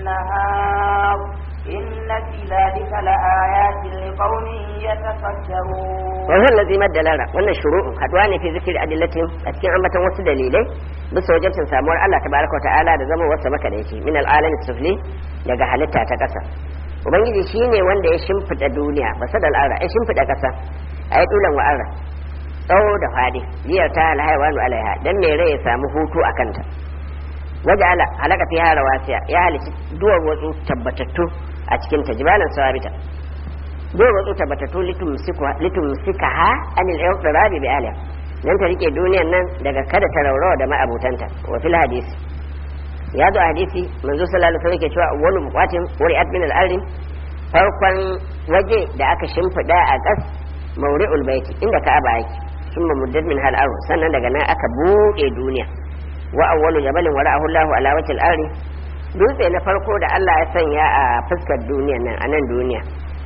an-nahar inna fi dhalika laayatin liqaumin yatafakkarun wa huwa allazi madda al-ardha wannan shuru'u hadwa ne fi zikri adillatin a cikin ambatan wasu dalilai bisa wajibcin samuwar Allah tabaraka ta'ala da zama wasa maka da yake min al'alamin sufli daga halitta ta ƙasa ubangiji shine wanda ya shimfida duniya basa da al'ara ya shimfida ƙasa a yi tulan wa'ara tsawo da fadi liyar ta alhaiwanu alaiha dan mai rai ya samu hutu a kanta waje ala halaka fi hara wasiya ya halici duwar wasu tabbatattu a cikin ta jibalan sawabita duwar wasu tabbatattu litum sika ha anil iqtirabi bi aliha nan ta rike duniyan nan daga kada ta raurawa da ma'abutanta wa fil hadisi ya zo a hadisi manzo sallallahu alaihi wasallam ke cewa wani buqatin wari'at min al-ardi farkon waje da aka shimfida a kas mawri'ul baiti inda ka'aba yake summa muddat min hal ardh sannan daga nan aka bude duniya wa awwalu jabalin wara'ahu Allahu ala wajhil ardi dutse na farko da Allah ya sanya a fuskar duniyan nan a nan duniya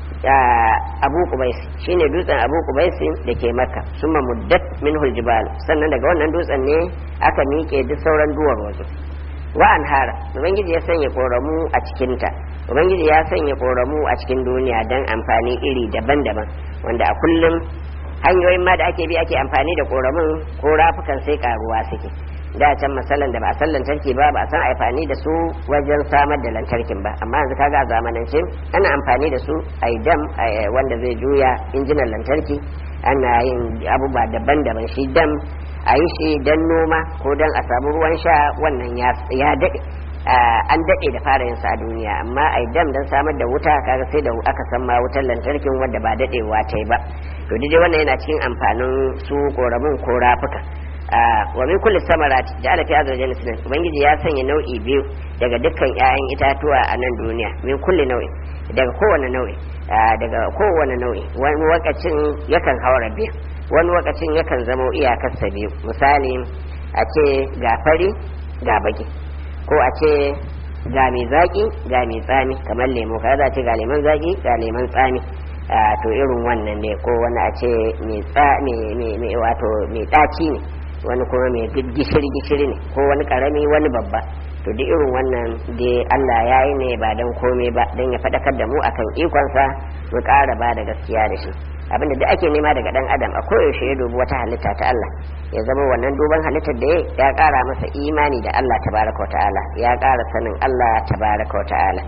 abu kubaisi shine dutsen abu kubaisi da ke makka summa muddat minhul jibal sannan daga wannan dutsen ne aka miƙe duk sauran duwar wasu wa anhara ubangiji ya sanya koramu a cikinta ubangiji ya sanya koramu a cikin duniya don amfani iri daban-daban wanda a kullum hanyoyin ma da ake bi ake amfani da koramun ko rafukan sai karuwa suke da can masalan da ba a san lantarki ba ba a san amfani da su wajen samar da lantarkin ba amma yanzu kaga a zamanance ana amfani da su a dam wanda zai juya injinan lantarki ana yin abubuwa daban-daban shi dam a yi shi don noma ko don a samu ruwan sha wannan ya daɗe an daɗe da fara yin sa a duniya amma a dam don samar da wuta kaga sai da aka san ma wutar lantarkin wadda ba daɗewa ta yi ba to dai wannan yana cikin amfanin su koramin ko rafuka wa min kulli samarati ja'ala fi hadhihi al-jannati ubangiji ya sanya nau'i biyu daga dukkan ƴaƴan itatuwa a nan duniya min kulli nau'i daga kowane nau'i daga kowane nau'i wani wakacin yakan haura biyu wani wakacin yakan zama iyakarsa biyu misali a ce ga fari ga baki ko a ce ga mai zaki ga mai tsami kamar lemo kaza ce ga lemon zaki ga lemon tsami to irin wannan ne ko wani a ce mai wato mai ɗaci ne wani kuma mai gishiri gishiri ne ko wani karami wani babba to duk irin wannan dai Allah ya yi ne ba don komai ba don ya faɗakar da mu akan ikonsa mu ƙara ba da gaskiya da shi abinda duk ake nema daga dan adam a koyaushe ya dubi wata halitta ta Allah ya zama wannan duban halittar da ya ƙara masa imani da Allah tabaraka wa ta'ala ya ƙara sanin Allah tabaraka wa ta'ala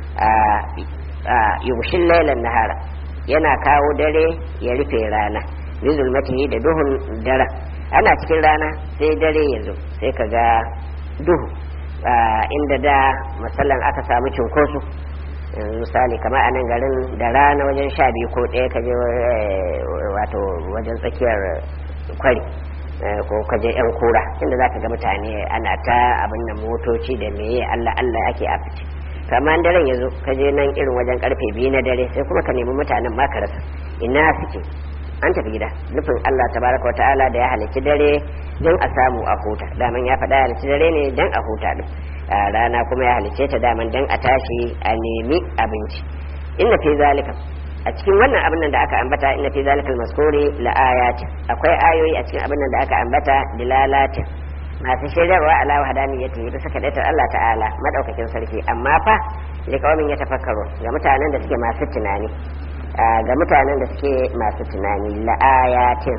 yushin lailan nahara yana kawo dare ya rufe rana bi zulmatihi da duhun dare ana cikin rana sai dare ya zo sai ka ga duhu inda da matsalan aka samu cinkoso misali kamar a nan garin da rana wajen sha biyu ko ɗaya ka je wato wajen tsakiyar kwari ko ka je yan kura inda za ka ga mutane ana ta abin da motoci da meye allah allah ake a fice kamar daren ya zo ka je nan irin wajen karfe biyu na dare sai kuma ka nemi mutanen ma ka rasa ina suke an tafi gida nufin Allah tabaraka wa ta'ala da ya halicci dare don a samu a huta daman ya faɗa halicci dare ne don a huta din rana kuma ya halicce ta daman don a tashi a nemi abinci inna fi zalika a cikin wannan abin nan da aka ambata inna fi zalikal maskuri la ayatin akwai ayoyi a cikin abin nan da aka ambata dilalatin masu shirarwa ala wahdaniyati bisa kadaitar Allah ta'ala madaukakin sarki amma fa liqaumin yatafakkaru ga mutanen da suke masu tunani ga mutanen da suke masu tunani la'ayatin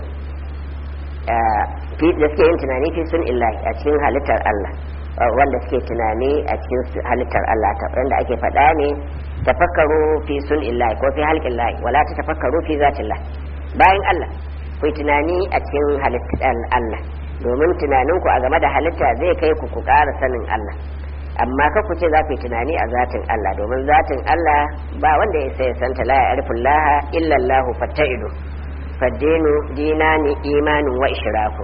da suke yin tunani fi sun illahi a cikin halittar Allah wanda suke tunani a cikin halittar Allah wanda ake faɗa ne tafakkaru fi sun illahi ko fi halƙin lahi wala ta tafakkaru fi zatin lahi bayan Allah ku tunani a cikin halittar Allah domin tunaninku a game da halitta zai kai ku ku ƙara sanin Allah amma ka ku ce za ku yi tunani a zatin Allah domin zatin Allah ba wanda ya sai santa la ya'rifu Allah illa Allah fatta'idu faddinu dinani imanin wa ishraku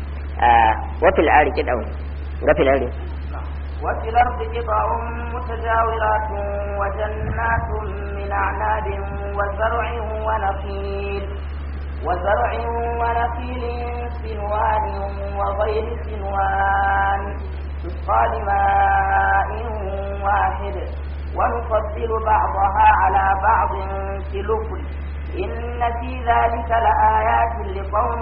wa fil ardi qid'un ga fil ardi wa fil ardi qid'un mutajawiratun wa jannatun min a'nabin wa zar'in wa nakhil wa zar'in wa nakhilin sinwan wa ghayri sinwan تسقى بماء واحد ونفضل بعضها على بعض في الأكل إن في ذلك لآيات لقوم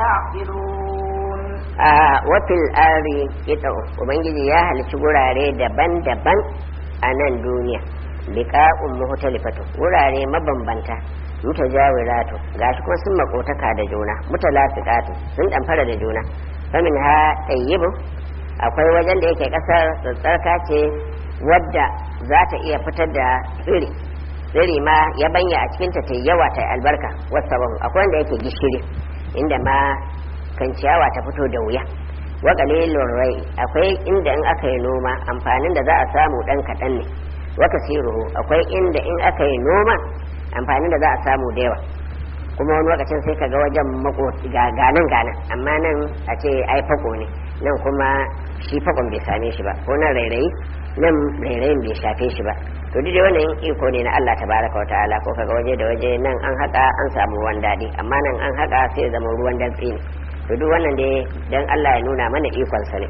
يعقلون آه وفي الأرض يتعو وبنجي يا هل تقولاري دبن دبن أنا الدنيا بقاء مختلفة وراري مبنبنتا mutajawiratu gashi kuma sun makotaka da juna mutalafiqatu sun damfara da juna famin ha tayyibu akwai wajen da yake kasar tsarka ce wadda za ta iya fitar da tsiri tsiri ma ya banya a cikin ta yawa ta albarka wasu akwai wanda yake gishiri inda ma kan ciyawa ta fito da wuya wa qalilur rai akwai inda in aka yi noma amfanin da za a samu dan kadan ne wa kasiruhu akwai inda in aka yi noma amfanin da za a samu da yawa kuma wani lokacin sai kaga wajen mako ganan ganan amma nan a ce ai fako ne nan kuma shi fakon bai same shi ba ko nan rairayi nan rairayin bai shafe shi ba to duk da wannan iko ne na Allah tabaraka wa ta'ala ko kaga waje da waje nan an haka an samu ruwan dadi amma nan an haka sai zama ruwan dantsi ne to duk wannan dai dan Allah ya nuna mana ikon sa ne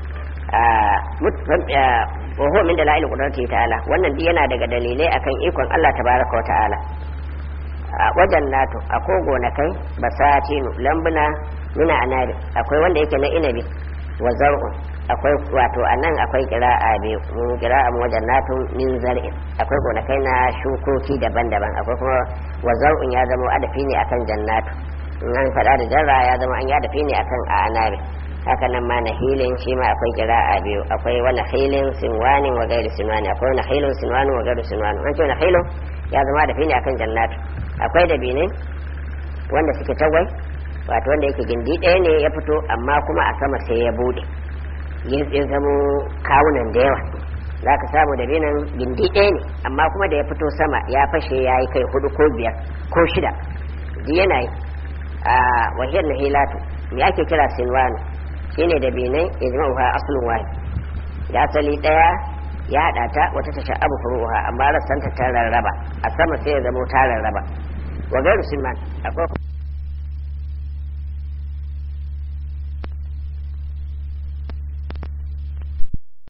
wa huwa min dalail qudratihi ta'ala wannan duk yana daga dalilai akan ikon Allah tabaraka wa ta'ala wajen nato akwai gonakai basatinu lambuna muna anabi akwai wanda yake na inabi wa zar'un akwai wato anan akwai qira'a biyu mun qira'a mu wajen nato min zar'in akwai gonakai na shukoki daban-daban akwai kuma wa zar'un ya zama adafi ne akan jannatu in an fada da jarra ya zama an ya adafi ne akan anabi haka nan ma nahilin shi ma akwai qira'a biyu akwai wa nahilin sinwanin wa gairi sinwani akwai nahilun sinwanin wa gairi sinwani an ce nahilun ya zama adafi ne akan jannatu akwai dabine wanda suke tagwai wato wanda yake gindi ɗaya ne ya fito amma kuma a sama sai ya bude ya zamo kawunan da yawa za ka samu dabinan gindi ɗaya ne amma kuma da ya fito sama ya fashe ya yi kai hudu ko biyar ko shida ji yana yi a wahiyar na hilatu me ake kira sinwanu shine dabinai ya zama uha asulun wahid da asali ɗaya ya haɗa ta wata ta sha'abu furuha amma rassanta ta rarraba a sama sai ya zama ta rarraba wa gairu sinman akwai